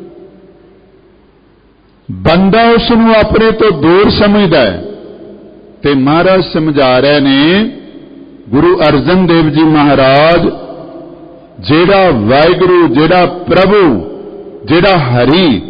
ਬੰਦਾ ਉਸ ਨੂੰ ਆਪਣੇ ਤੋਂ ਦੂਰ ਸਮਝਦਾ ਹੈ ਤੇ ਮਹਾਰਾਜ ਸਮਝਾ ਰਹੇ ਨੇ, ਗੁਰੂ ਅਰਜਨ ਦੇਵ ਜੀ ਮਹਾਰਾਜ ਜਿਹੜਾ ਵਾਹਿਗੁਰੂ, ਜਿਹੜਾ ਪ੍ਰਭੂ, ਜਿਹੜਾ ਹਰੀ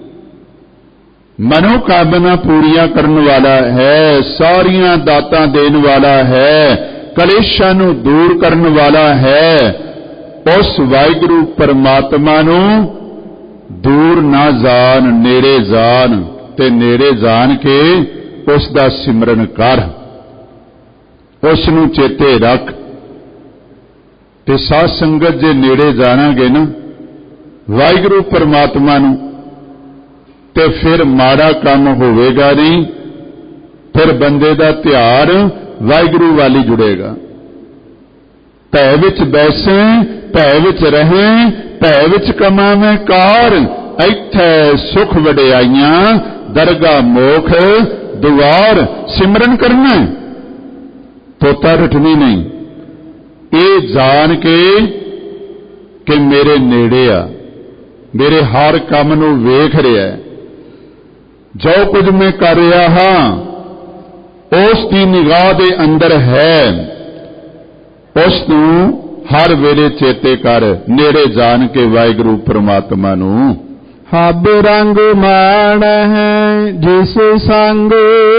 ਮਨੋਕਾਮਨਾ ਪੂਰੀਆਂ ਕਰਨ ਵਾਲਾ ਹੈ, ਸਾਰੀਆਂ ਦਾਤਾਂ ਦੇਣ ਵਾਲਾ ਹੈ, ਕਲੇਸ਼ਾਂ ਨੂੰ ਦੂਰ ਕਰਨ ਵਾਲਾ ਹੈ, ਉਸ ਵਾਹਿਗੁਰੂ ਪਰਮਾਤਮਾ ਨੂੰ ਦੂਰ ਨਾ ਜਾਣ, ਨੇੜੇ ਜਾਣ ਤੇ ਨੇੜੇ ਜਾਣ ਕੇ ਉਸ ਦਾ ਸਿਮਰਨ ਕਰ, ਉਸ ਨੂੰ ਚੇਤੇ ਰੱਖ। ਤੇ ਸਾਧ ਸੰਗਤ ਜੇ ਨੇੜੇ ਜਾਣਾਂਗੇ ਨਾ ਵਾਹਿਗੁਰੂ ਪਰਮਾਤਮਾ ਨੂੰ, ਤੇ ਫਿਰ ਮਾੜਾ ਕੰਮ ਹੋਵੇਗਾ ਨਹੀਂ, ਫਿਰ ਬੰਦੇ ਦਾ ਧਿਆਨ ਵਾਹਿਗੁਰੂ ਵਾਲੀ ਜੁੜੇਗਾ। ਭੈ ਵਿੱਚ ਬੈਸੇ ਭੈ ਵਿੱਚ ਰਹੇ ਭੈ ਵਿੱਚ ਕਮਾਵੇਂ ਕਾਰ, ਇੱਥੇ ਸੁਖ ਵਡਿਆਈਆਂ ਦਰਗਾ ਮੋਖ ਦੁਆਰ। ਸਿਮਰਨ ਕਰਨਾ ਤੋਤਾ ਰਟਣੀ ਨਹੀਂ, ਇਹ ਜਾਣ ਕੇ ਕਿ ਮੇਰੇ ਨੇੜੇ ਆ, ਮੇਰੇ ਹਰ ਕੰਮ ਨੂੰ ਵੇਖ ਰਿਹਾ, ਜੋ ਕੁਝ ਮੈਂ ਕਰ ਰਿਹਾ ਹਾਂ ਉਸ ਦੀ ਨਿਗਾਹ ਦੇ ਅੰਦਰ ਹੈ, ਉਸ ਨੂੰ ਹਰ ਵੇਲੇ ਚੇਤੇ ਕਰ, ਨੇੜੇ ਜਾਣ ਕੇ ਵਾਹਿਗੁਰੂ ਪਰਮਾਤਮਾ ਨੂੰ। ਹਬ ਰੰਗ ਮਾਣ ਹੈ ਜਿਸ ਸੰਗ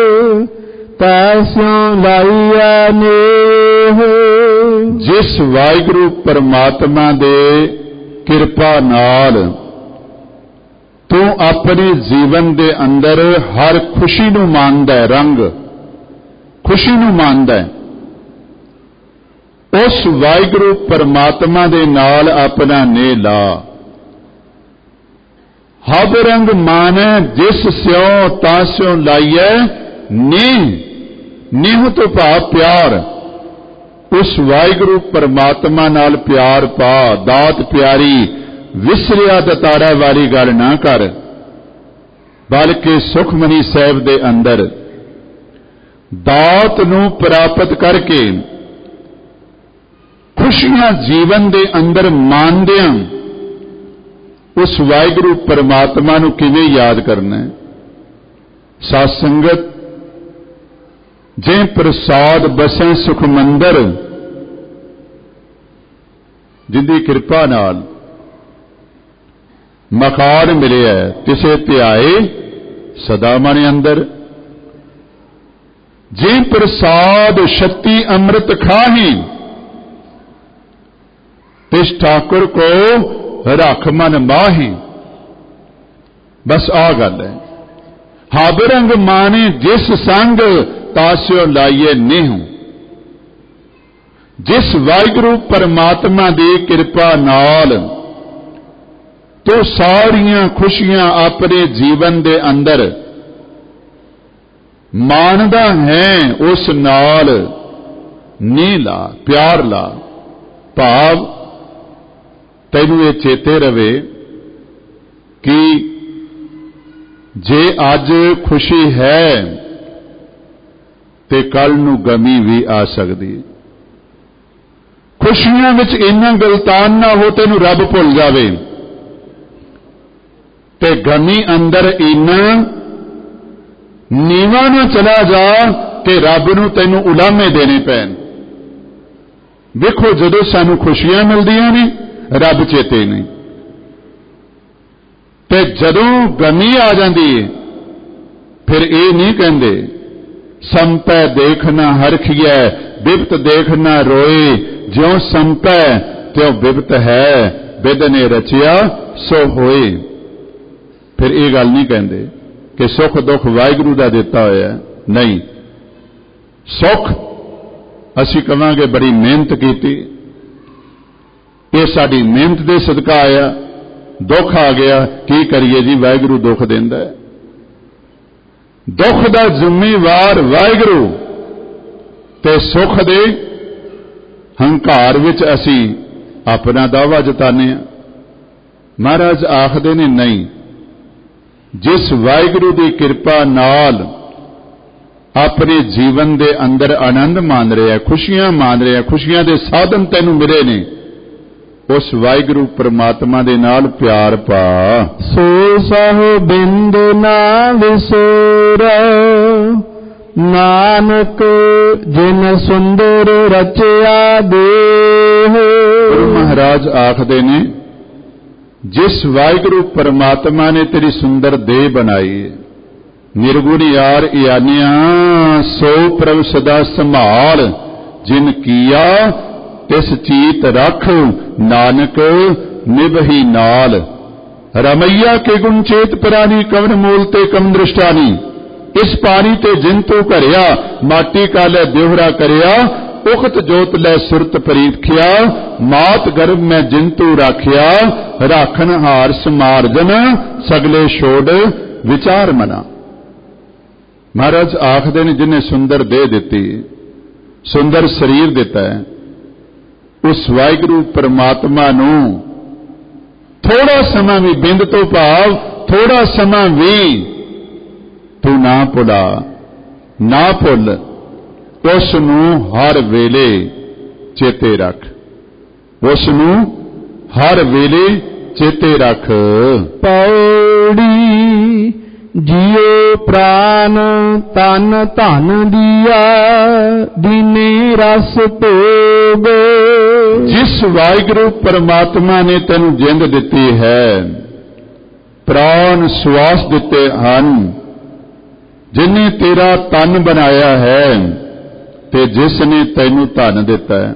ਤੈਸਿਉ ਲਾਈਆ ਨੇਹ। ਜਿਸ ਵਾਹਿਗੁਰੂ ਪਰਮਾਤਮਾ ਦੇ ਕਿਰਪਾ ਨਾਲ ਤੂੰ ਆਪਣੇ ਜੀਵਨ ਦੇ ਅੰਦਰ ਹਰ ਖੁਸ਼ੀ ਨੂੰ ਮਾਣਦਾ ਹੈ, ਰੰਗ ਖੁਸ਼ੀ ਨੂੰ ਮਾਣਦਾ ਹੈ, ਉਸ ਵਾਹਿਗੁਰੂ ਪਰਮਾਤਮਾ ਦੇ ਨਾਲ ਆਪਣਾ ਨੇ ਲਾ। ਹਬ ਰੰਗ ਮਾਨੈ ਜਿਸ ਸਿਉ ਤਾਸਿਉ ਲਾਈਐ ਨੀਹ। ਨੀਹ ਤੋਂ ਭਾਵ ਪਿਆਰ, ਉਸ ਵਾਹਿਗੁਰੂ ਪਰਮਾਤਮਾ ਨਾਲ ਪਿਆਰ ਪਾ। ਦਾਤ ਪਿਆਰੀ ਵਿਸਰਿਆ ਦਤਾਰਾ ਵਾਲੀ ਗੱਲ ਨਾ ਕਰ, ਬਲਕਿ ਸੁਖਮਨੀ ਸਾਹਿਬ ਦੇ ਅੰਦਰ ਦਾਤ ਨੂੰ ਪ੍ਰਾਪਤ ਕਰਕੇ ਖੁਸ਼ੀਆਂ ਜੀਵਨ ਦੇ ਅੰਦਰ ਮਾਣਦਿਆਂ ਉਸ ਵਾਹਿਗੁਰੂ ਪਰਮਾਤਮਾ ਨੂੰ ਕਿਵੇਂ ਯਾਦ ਕਰਨਾ ਹੈ। ਸਾਧ ਸੰਗਤ ਜੇ ਪ੍ਰਸਾਦ ਬਸੈ ਸੁਖ ਮੰਦਰ, ਜਿੰਦੀ ਕਿਰਪਾ ਨਾਲ ਮਕਾਨ ਮਿਲਿਆ ਤਿਸੇ ਧਿਆਏ ਸਦਾ ਮਨ ਅੰਦਰ। ਜੇ ਪ੍ਰਸਾਦ ਸ਼ਕਤੀ ਅੰਮ੍ਰਿਤ ਖਾਹੀ, ਤਿਸ ਠਾकुर ਕੋ ਰੱਖ ਮਨ ਮਾਹੀ। ਬਸ ਆ ਗੱਲ ਹੈ। ਹਬ ਰੰਗ ਮਾਨੇ ਜਿਸ ਸੰਗ ਤਾਸਿਓ ਲਾਈਏ ਨੇਹੁ। ਜਿਸ ਵਾਹਿਗੁਰੂ ਪਰਮਾਤਮਾ ਦੀ ਕਿਰਪਾ ਨਾਲ तो सारियां खुशियां अपने जीवन दे अंदर मानदा है, उस नाल नी ला, प्यार ला। भाव तैनू ये चेते रवे कि जे अज खुशी है ते कल नू गमी भी आ सकदी। खुशियां विच इन्ना गलतान ना हो तेनू रब भुल जावे, ते गमी अंदर इन्ना नीवा ना चला जा कि रब नू तैनू उलामे देने पैन। देखो जदों सानू खुशियां मिलदियां ने रब चेते नहीं, ते जदों गमी आ जाती है फिर ये नहीं कहते संपै देखना हरखिए बिपत देखना रोए, ज्यों संपै त्यों बिपत है, बिद ने रचिया सो होए। फिर ये गल नहीं कहते कि सुख दुख वाहिगुरू दा दिता होया, नहीं। सुख असी कहांगे बड़ी मेहनत की, ये साडी मेहनत दे सदका आया। दुख आ गया की करिए जी, वाहिगुरू दुख देंदा है। दुख दा जिम्मेवार वाहिगुरू, ते सुख दे हंकार विच असी अपना दावा जताने। महाराज आखदे ने नहीं, जिस वाहिगुरू की कृपा नाल अपने जीवन दे अंदर आनंद मान रहा है, खुशियां मान रहा है, खुशियां दे साधन तैनू मिले ने, उस वाहिगुरू परमात्मा दे नाल प्यार पा। सो साहो बिंद ना विसोरा, नानक जिन सुंदर रचिया देह। गुरु महाराज आखदे ने जिस वाहिगुरू परमात्मा ने तेरी सुंदर देह बनाई, निर्गुण यार यानिया सो प्रभ सदा संभाल, जिन किया तिस चीत रख, नानक निभही नाल। रमैया के गुण चेत परानी, कवन मूल ते कम दृष्टानी। इस पानी ते जिन तू घरिया, माटी काले देहरा करिया, उखत जोत लै सुरत परीखिया, मात गर्भ में जिन तू राखिया, राखन हार समारजन, सगले छोड़ विचार मना। महाराज आखदे ने जिन्हें सुंदर देह दिती, सुंदर शरीर दिता है, उस वाहिगुरू परमात्मा नू थोड़ा समा भी, बिंद तो भाव थोड़ा समा भी तू ना भुला, ना भुल, उस नू हर वेले चेते रख, उस नू हर वेले चेते रख। पौड़ी जियो प्राण तन धन दिया, दीने रस भोग। जिस वाहिगुरू परमात्मा ने तेन जिंद दिती है, प्राण श्वास दिते हैं, जिन्हें तेरा तन बनाया है, ते जिसने तैनू धन दिता है,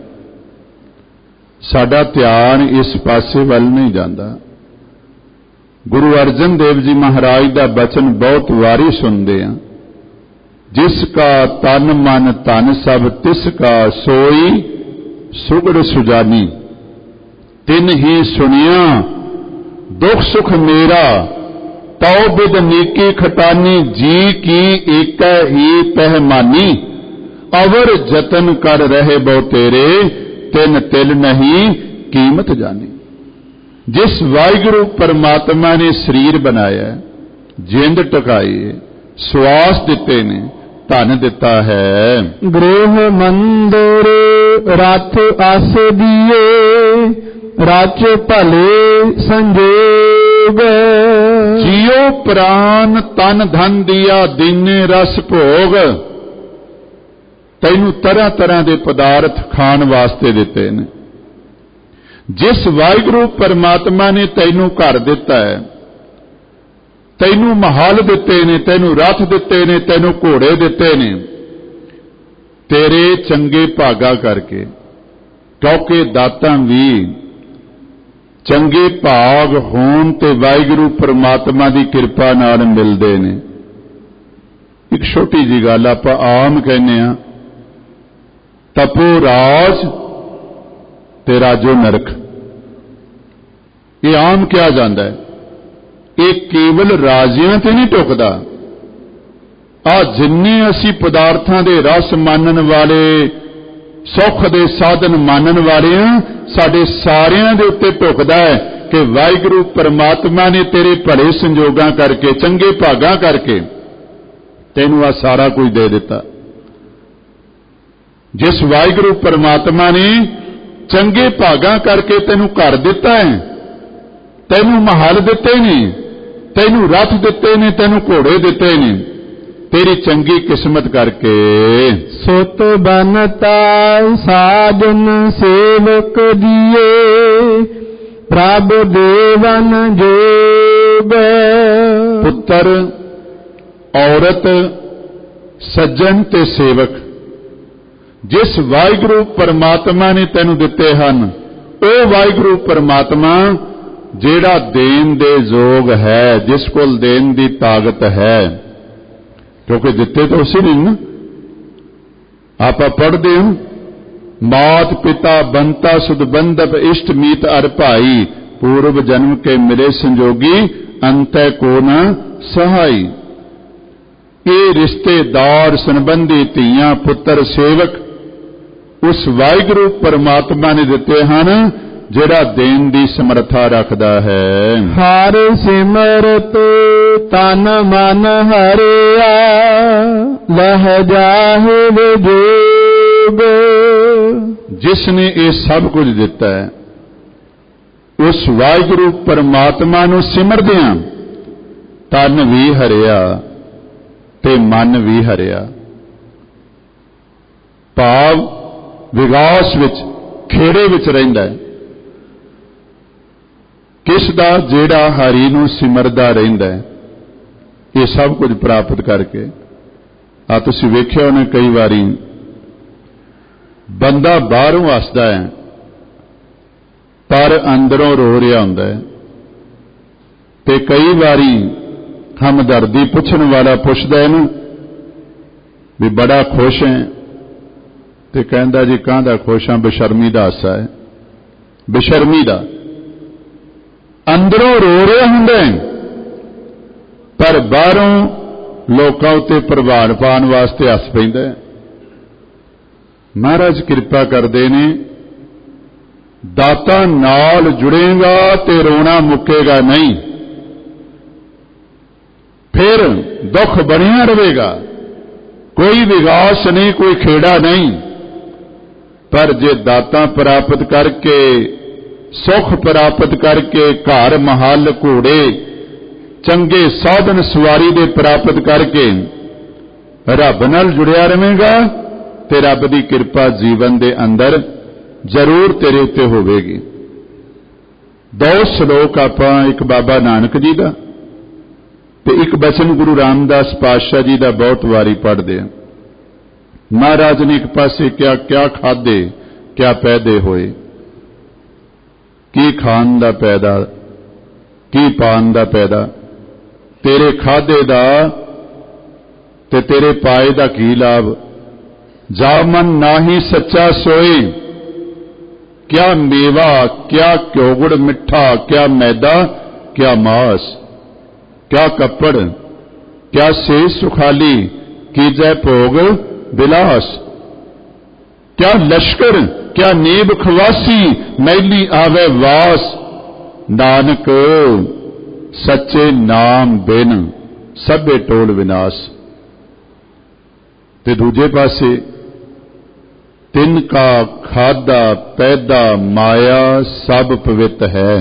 साडा ध्यान इस पासे वल नहीं जाता। गुरु अर्जन देव जी महाराज का बचन बहुत वारी सुनते हैं, जिसका तन मन धन सब तिसका, सोई सुगड़ सुजानी। तिन ही सुनिया दुख सुख मेरा, तौ बिद नीकी खटानी, जी की एक ही पहमानी। अवर जतन कर रहे बहु तेरे, तिन तिल नहीं कीमत जानी। जिस वाहिगुरू परमात्मा ने शरीर बनाया, जिंद टकाई, श्वास दिते ने, धन दिता है। गृह मंदिर रथ आस दिए, राच भले संजोग। जियो प्राण तन धन दिया, दीने रस भोग। तैनू तरह तरह के पदार्थ खाण वास्ते दिते ने। जिस वाहिगुरू परमात्मा ने तैनू घर दिता है, तैनू महल दिते ने, तैनू रथ दिते ने, तैनू घोड़े दिते ने, तेरे चंगे भागा करके, क्योंकि दातां भी चंगे भाग होण ते वाहिगुरू परमात्मा की कृपा नाल मिलदे ने। एक छोटी जी गल आपां आम कहने आ, तपो राज ते राजो नरक। ये आम किया जाता है, ये केवल राजियां ते नहीं टुकदा। आ जिन्ने असी पदार्थां दे रस मानन वाले, सुख दे साधन मानन वाले हैं, साडे सारियां दे उत्ते टुकदा है कि वाहिगुरू परमात्मा ने तेरे भले संजोगां करके, चंगे भागां करके तैनूं आ सारा कुछ दे दिता। जिस वाहिगुरू परमात्मा ने चंगे भागां करके तैनूं घर दिता है, तैनूं महल दिते ने, तैनूं रथ दिते ने, तैनूं घोड़े दिते ने, तेरी चंगी किस्मत करके। सुत बनता साजन सेवक दिए, प्रभ देवन जोग। पुत्र, औरत, सज्जन ते सेवक जिस वाहिगुरू परमात्मा ने तैनूं दिते हन, ओ वाहिगुरू परमात्मा जेड़ा देन दे जोग है, जिस कोल देन दी ताकत है, क्योंकि दिते तो उसी ने ना। आप पढ़ते हैं, मात पिता बंता सुध बंधप इष्ट मीत अर भाई, पूर्व जन्म के मिले संजोगी अंतै को न सहाई। ये रिश्तेदार संबंधी धीयां पुत्र सेवक उस वाहिगुरू परमात्मा ने दिते हैं जेड़ा देन दी समर्था रखदा है। हर सिमरत तन मन हरिया, लह जाहे विजोग। जिसने ये सब कुछ दिता है, उस वाहिगुरू परमात्मा नूं सिमरदियां तन भी हरिया ते मन भी हरिया। भाव विगास विच, खेड़े विच रहिंदा है। किस दा जेड़ा हरि नूं सिमरदा रहिंदा है, ये सब कुछ प्राप्त करके। आ तुसीं वेखिआ होना कई वारी बंदा बाहरों हसदा है पर अंदरों रो रहा हुंदा है। ते कई बारी हमदर्दी पुछण वाला पुछदा है ना भी बड़ा खुश है, ते कहंदा जी काहदा खुश हां, बेशर्मी दा हासा है। बेशर्मी दा अंदरों रो रहा हुंदा है पर बाहरों लोकां उत्ते प्रभाव पाउण वास्ते हस पैंदा है। महाराज किरपा करदे ने, दाता नाल जुड़ेगा ते रोना मुकेगा नहीं, फिर दुख बनिया रहेगा, कोई विगास नहीं, कोई खेड़ा नहीं। पर जे दाता प्राप्त करके, सुख प्राप्त करके, घर महल घोड़े चंगे साधन सवारी दे प्राप्त करके रब नाल जुड़िया रहेगा ते रब दी किरपा जीवन दे अंदर जरूर तेरे उत्ते होवेगी। दो श्लोक आपां एक बाबा नानक जी दा ते एक बचन गुरु रामदास पातशाह जी दा बहुत वारी पढ़दे हैं। महाराज ने एक पासे क्या क्या खादे क्या पैदे होए, की खान दा पैदा की पान दा पैदा, तेरे खादे दा ते तेरे पाए दा की लाभ। जा मन नाही सच्चा सोए, क्या मेवा क्या क्योगुड़ मिठा, क्या मैदा क्या मांस, क्या कपड़ क्या से सुखाली, की जय भोग विलास, क्या लश्कर क्या नीब खवासी, मैली आवे वास। नानक सच्चे नाम बिन सबे टोल विनाश। ते दूजे पासे तिनका खादा पैदा माया सब पवित है,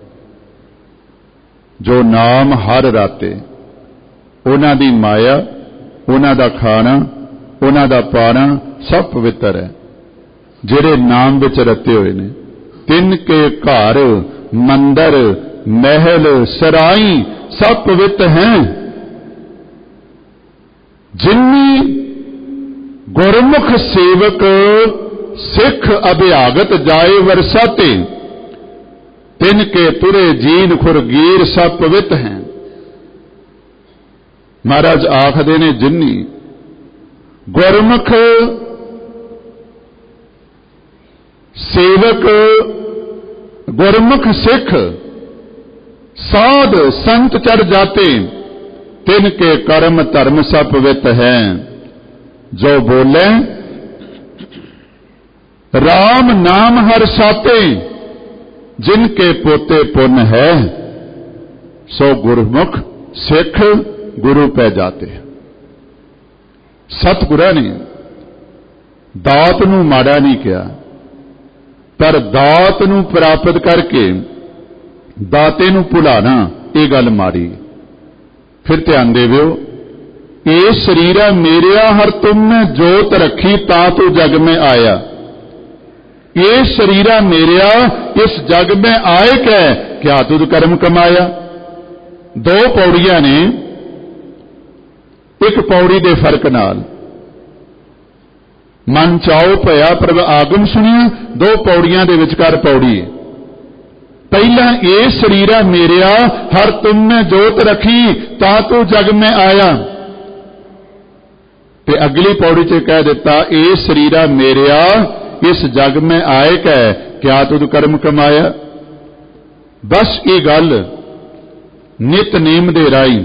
जो नाम हर राते। उन्हां दी माया, उन्हां दा खाना, उन्हां दा पाना सब पवित्र है, जेड़े नाम विच रते हुए ने। तिनके घर मंदिर महल सराई सब पवित्र हैं। जिन्नी गुरमुख सेवक सिख अभ्यागत जाए वरसाते, तिनके तुरे जीन खुरगीर सब पवित्र हैं। महाराज आखदे ने जिन्नी गुरमुख सेवक गुरमुख सिख साध संत चढ़ जाते, तिनके कर्म धर्म सब पवित हैं। जो बोले राम नाम हर साते, जिनके पोते पुण्य है, सो गुरमुख सिख गुरु पै जाते। सतगुरा ने दात नूं माड़ा नहीं किया, पर दात नूं प्राप्त करके दाते नूं भुलाना ये गल माड़ी। फिर ध्यान देविओ, ये शरीरा मेरिया हर तुमने जोत रखी ता तू जग में आया। ये शरीरा मेरिया इस जग में आए कै क्या तुझ कर्म कमाया। दो पौड़ियां ने, एक पौड़ी दे फर्क नाल मन चाओ भया प्रभ आगम सुनिया, दो पौड़ियां दे विचकार पौड़ी। पहला ये शरीरा मेरिया हर तुमने जोत रखी ता तू जग में आया, ते अगली पौड़ी च कह दिता ये शरीरा मेरिया इस जग में आए कै क्या तुझ कर्म कमाया। बस ये गल नित नेम दे राई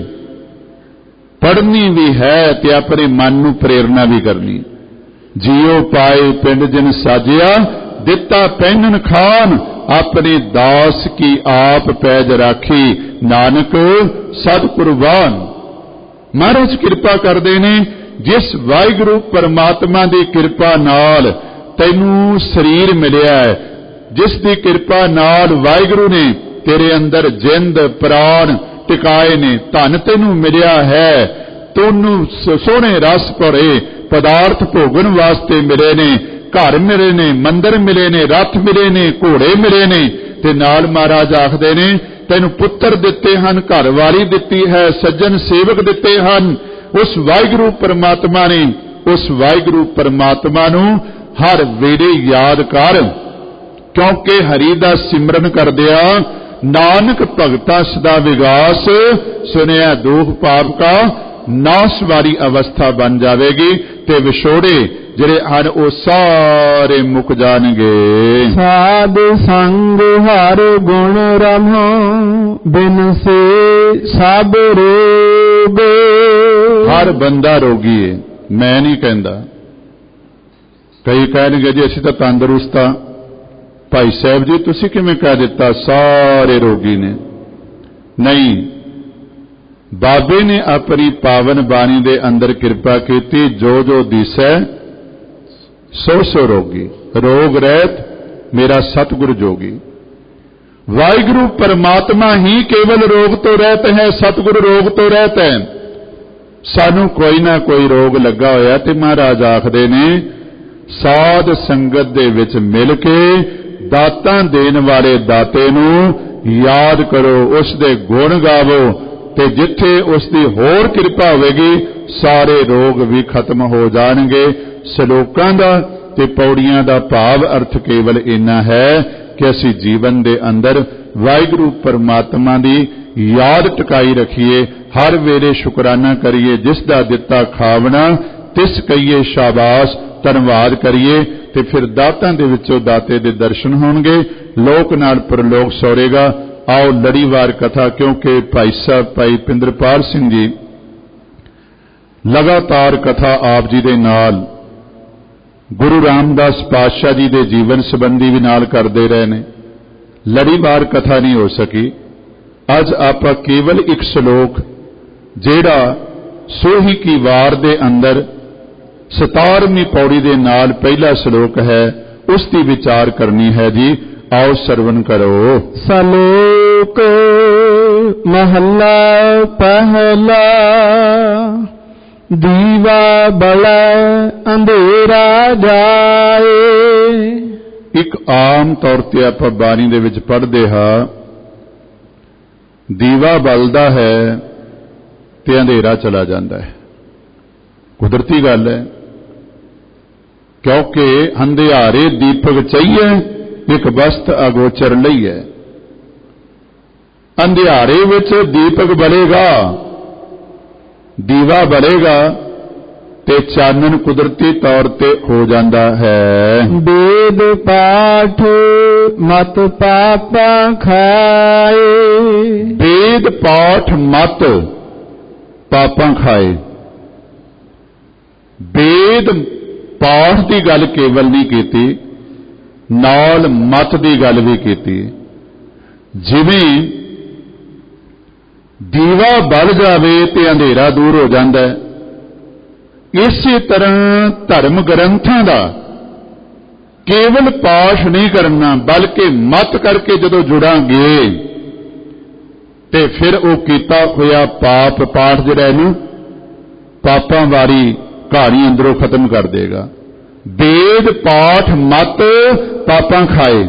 पढ़नी भी है ते अपने मन नूं प्रेरणा भी करनी। जियो पाए पिंड जिन साजिया, दिता पहनन खान, अपने दास की आप पैज राखी, नानक सद कुर्बान। महाराज किरपा करदे ने, जिस वाहिगुरु परमात्मा की कृपा नाल तैनू शरीर मिलिया है, जिस दी कृपा नाल वाहिगुरु ने तेरे अंदर जिंद प्राण टिकाए ने, धन तैनू मिलिया है, तैनू सोहने रस भरे पदार्थ भोगन वास्ते मिले ने, घर मिले ने, मंदिर मिले ने, रथ मिले ने, घोड़े मिले ने, ते नाल महाराज आखदे ने तैनू पुत्र दिते हन, घरवाली दिती है, सज्जन सेवक दिते हन। उस वाहिगुरु परमात्मा ने, उस वाहिगुरु परमात्मा नू हर वेले याद कर, क्योंकि हरि दा सिमरन करदिया नानक भगता सदा विगास, सुनिया दोख पाप का नाश वाली अवस्था बन जाएगी, ते विछोड़े जिहड़े हन वो सारे मुक जाणगे। साध संग हर गुण रमो, बिन से सब रोग। हर बंदा रोगी है, मैं नहीं कहंदा। कई कहणगे जी असीं तां तंदरुस्त हां। भाई साहब जी तुसीं किवें कह दिता सारे रोगी ने? नहीं, बाबे ने अपनी पावन बाणी दे अंदर कृपा की, जो जो दिसै सो सो रोगी, रोग रहत मेरा सतगुरु जोगी। वाहिगुरु परमात्मा ही केवल रोग तो रहत है, सतगुरु रोग तो रहत है। सानू कोई ना कोई रोग लगा होया ते महाराज आखदे ने साध संगत दे विच मिल के दातां देण वाले दाते नू याद करो, उस दे गुण गावो, ते जिथे उसकी होर कृपा होगी सारे रोग भी खत्म हो जाएंगे। श्लोकां दा ते पौड़ियां दा भाव अर्थ केवल इन्ना है कि असी जीवन दे अंदर वाहिगुरु परमात्मा दी याद टकाई रखिए, हर वेले शुकराना करिए, जिस दा दिता खावना तिस कहिए शाबाश, धन्नवाद करिए, ते फिर दातां दे विचों दाते दे दर्शन होणगे, लोक नाल परलोक सौरेगा। आओ लड़ीवार कथा, क्योंकि भाई साहब भाई पिंदरपाल सिंह जी लगातार कथा आप जी दे नाल गुरु रामदास पातशाह जी दे जीवन संबंधी भी नाल करते रहे ने। लड़ीवार कथा नहीं हो सकी। अज आप केवल एक श्लोक जेड़ा सोही की वार दे अंदर सतारवीं पौड़ी दे नाल पहला श्लोक है, उसकी विचार करनी है जी। आओ सरवण करो। सलोक महला पहला, दीवा बड़ा अंधेरा जाए। एक आम तौर पर आप बाणी दे विच पढ़दे हां, दीवा बलदा है ते अंधेरा चला जाता है। कुदरती गल है, क्योंकि अंधियारे दीपक चाहिए, एक वस्त अगोचर लई है। अंधियारे विच दीपक बलेगा, दीवा बलेगा ते ਤੇ ਚਾਨਣ ਕੁਦਰਤੀ ਤੌਰ ਤੇ ਹੋ ਜਾਂਦਾ ਹੈ। वेद पाठ मत पापा खाए, वेद पाठ मत पापां खाए। वेद पाठ की गल केवल नहीं कीती, नाल मत की गल भी कीती। जिवें दीवा बल जावे ते अंधेरा दूर हो जाता है, इसी तरह धर्म ग्रंथां दा केवल पाठ नहीं करना बल्कि मत करके जदों जुड़ांगे ते फिर वो कीता होया पाप पाठ जिहड़ा है पापां वारी कहानी अंदरों खत्म कर देगा। वेद पाठ मत पापां खाए।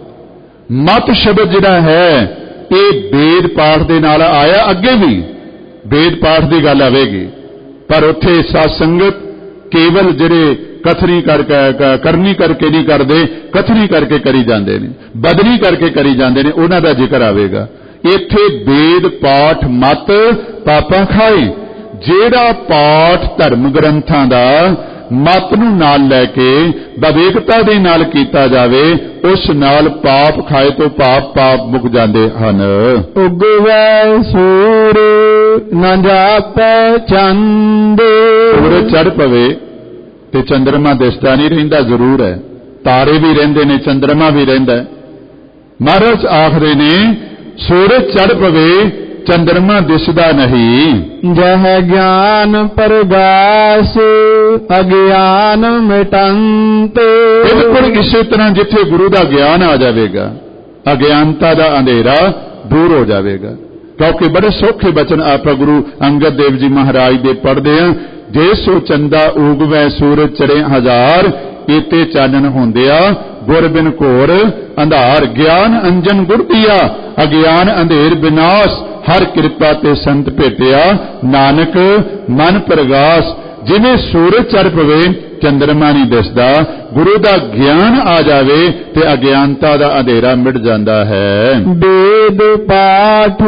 मत शब्द जिहड़ा है ये वेद पाठ दे नाल आया, अगे भी वेद पाठ की गल आवेगी, पर उत्थे सत्संगत केवल जिहड़े कथनी करके करनी करके नहीं करते, कथनी करके करी जाते हैं, बदली करके करी जाते हैं, उन्हां दा जिक्र आवेगा। इत्थे वेद पाठ मत पापां खाए। जिहड़ा पाठ धर्म ग्रंथां दा मत नूं नाल लैके विवेकता दे नाल कीता जावे, उस नाल पाप खाए तो पाप पाप मुक जाते हन। उगवै सूर न जापै चंद, सूरज चढ़ पवे ते चंद्रमा दिसदा नहीं रहिंदा, जरूर है, तारे भी रहिंदे ने, चंद्रमा भी रहिंदा। महाराज आखदे ने सूरज चढ़ पवे चंद्रमा दिसदा नहीं। जह ज्ञान प्रगास अज्ञान मिटंत, बिल्कुल इसी तरह जिथे गुरु का ज्ञान आ जाएगा, अज्ञानता का अंधेरा दूर हो जाएगा। क्योंकि बड़े सौखे बचन आप गुरु अंगद देव जी महाराज दे पढ़ते हैं, जे सो चंदा उगवै सूरज चढ़े हजार, इते चानन होंदिया गुर बिन घोर अंधार। ज्ञान अंजन गुर दिया अज्ञान अंधेर विनाश, हर कृपा ते संत भेटिया नानक मन प्रगास। जिवें सूरज चढ़ पवे चंद्रमा नहीं दिसदा, गुरु का ज्ञान आ जावे ते अज्ञानता का अंधेरा मिट जाता है। वेद पाठ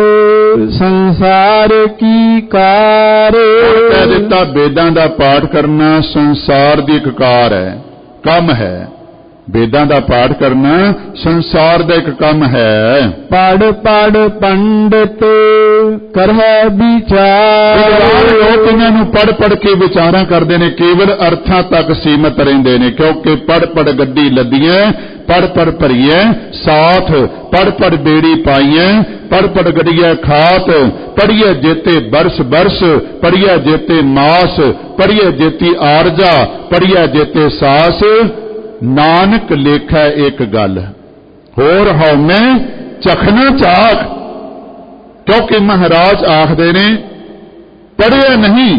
संसार की कार, कह दिता वेदां दा पाठ करना संसार की एक कार है, कम है। वेदां दा पाठ करना संसार का एक कम है। पढ़ पढ़ पंडित करह विचार, लोग इन्हां पढ़ पढ़ के विचारा करते हैं, केवल अर्थां तक सीमित रहिंदे ने। क्योंकि पढ़ पढ़ गड्डी लदिए, पढ़ पढ़ भरीए साथ, पढ़ पढ़ बेड़ी पाइए, पढ़ पढ़ गड्डिए खात, पढ़िए जेते बरस बरस, पढ़िए जेते मास, पढ़िए जेती आरजा, पढ़िए जेते सास। नानक लेखा एक गल होर हौमे चखना चाख। क्योंकि महाराज आखदे ने पढ़िया नहीं,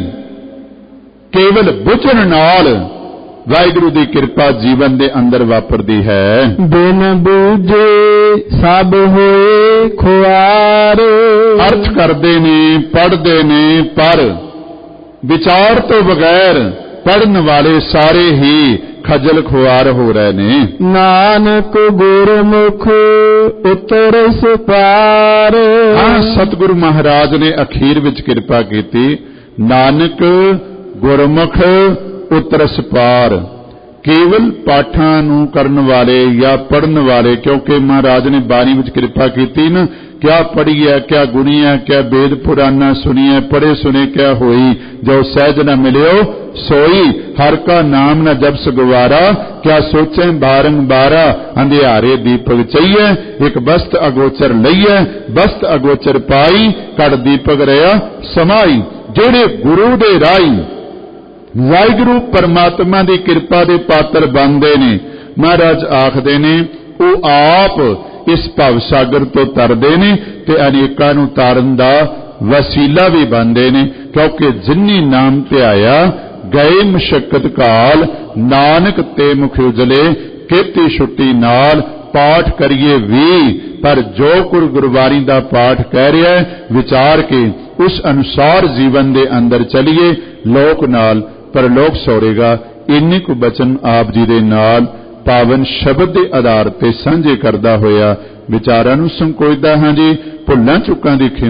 केवल बुझण नाल वाहिगुरु की कृपा जीवन के अंदर वापरदी है। बिन बूझे सब होए खुआर, अर्थ करते ने पढ़ते ने, पर विचार तो बगैर पढ़न वाले सारे ही खजल खुआर हो रहे ने। नानक गुरमुख उतरस पार, हाँ सतगुरु महाराज ने अखीर विच कृपा की। नानक गुरमुख उतरस पार, केवल पाठां नूं करन वाले या पढ़न वाले। क्योंकि महाराज ने बाणी विच कृपा की ना, क्या पढ़ी है क्या गुणी है, क्या वेद पुराना सुनी है, पढ़े सुने क्या होई, जो सहज न मिलियो सोई, हर का नाम न जब सगवारा, क्या सोचे बारंबारा, अंधियारे दीपक चाहिए, एक बस्त अगोचर लईए, बस्त अगोचर पाई, कड़ दीपक रहा समाई। जेड़े गुरु दे राही वाहिगुरु परमात्मा की कृपा के पात्र बनते ने, महाराज आखदे ने वो आप इस भवसागर तो तरदे ने ते अनेकां नूं तारन दा वसीला भी बनते ने। क्योंकि जिन्नी नाम ध्याया गए मशक्कत काल, नानक ते मुख उजले, केती छुट्टी नाल पाठ करिए भी। पर जो कुर गुरबाणी का पाठ कह रहा है, विचार के उस अनुसार जीवन के अंदर चलिए, लोक नाल परलोक सौरेगा। इन्नी को बचन आप जी दे नाल पावन शब्द के आधार ते सांझे करदा होया विचारां नूं संकोचदा हां जी। भुल्लां चुकां दी खिमा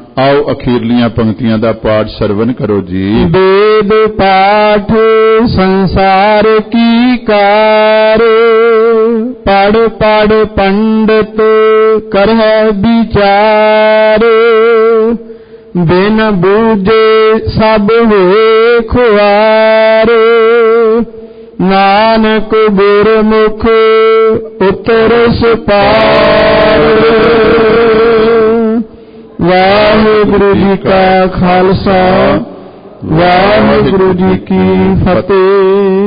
आओ अखीरलियां पंक्तियां दा पाठ सरवण करो जी। वेद पाठ संसार की कार, पढ़ पढ़ पंडित करह विचार, बिन बूझे सब होए खुआर, नानक गुरमुख उतरस पार। वाहिगुरु जी का खालसा, वाहिगुरु जी की फतेह।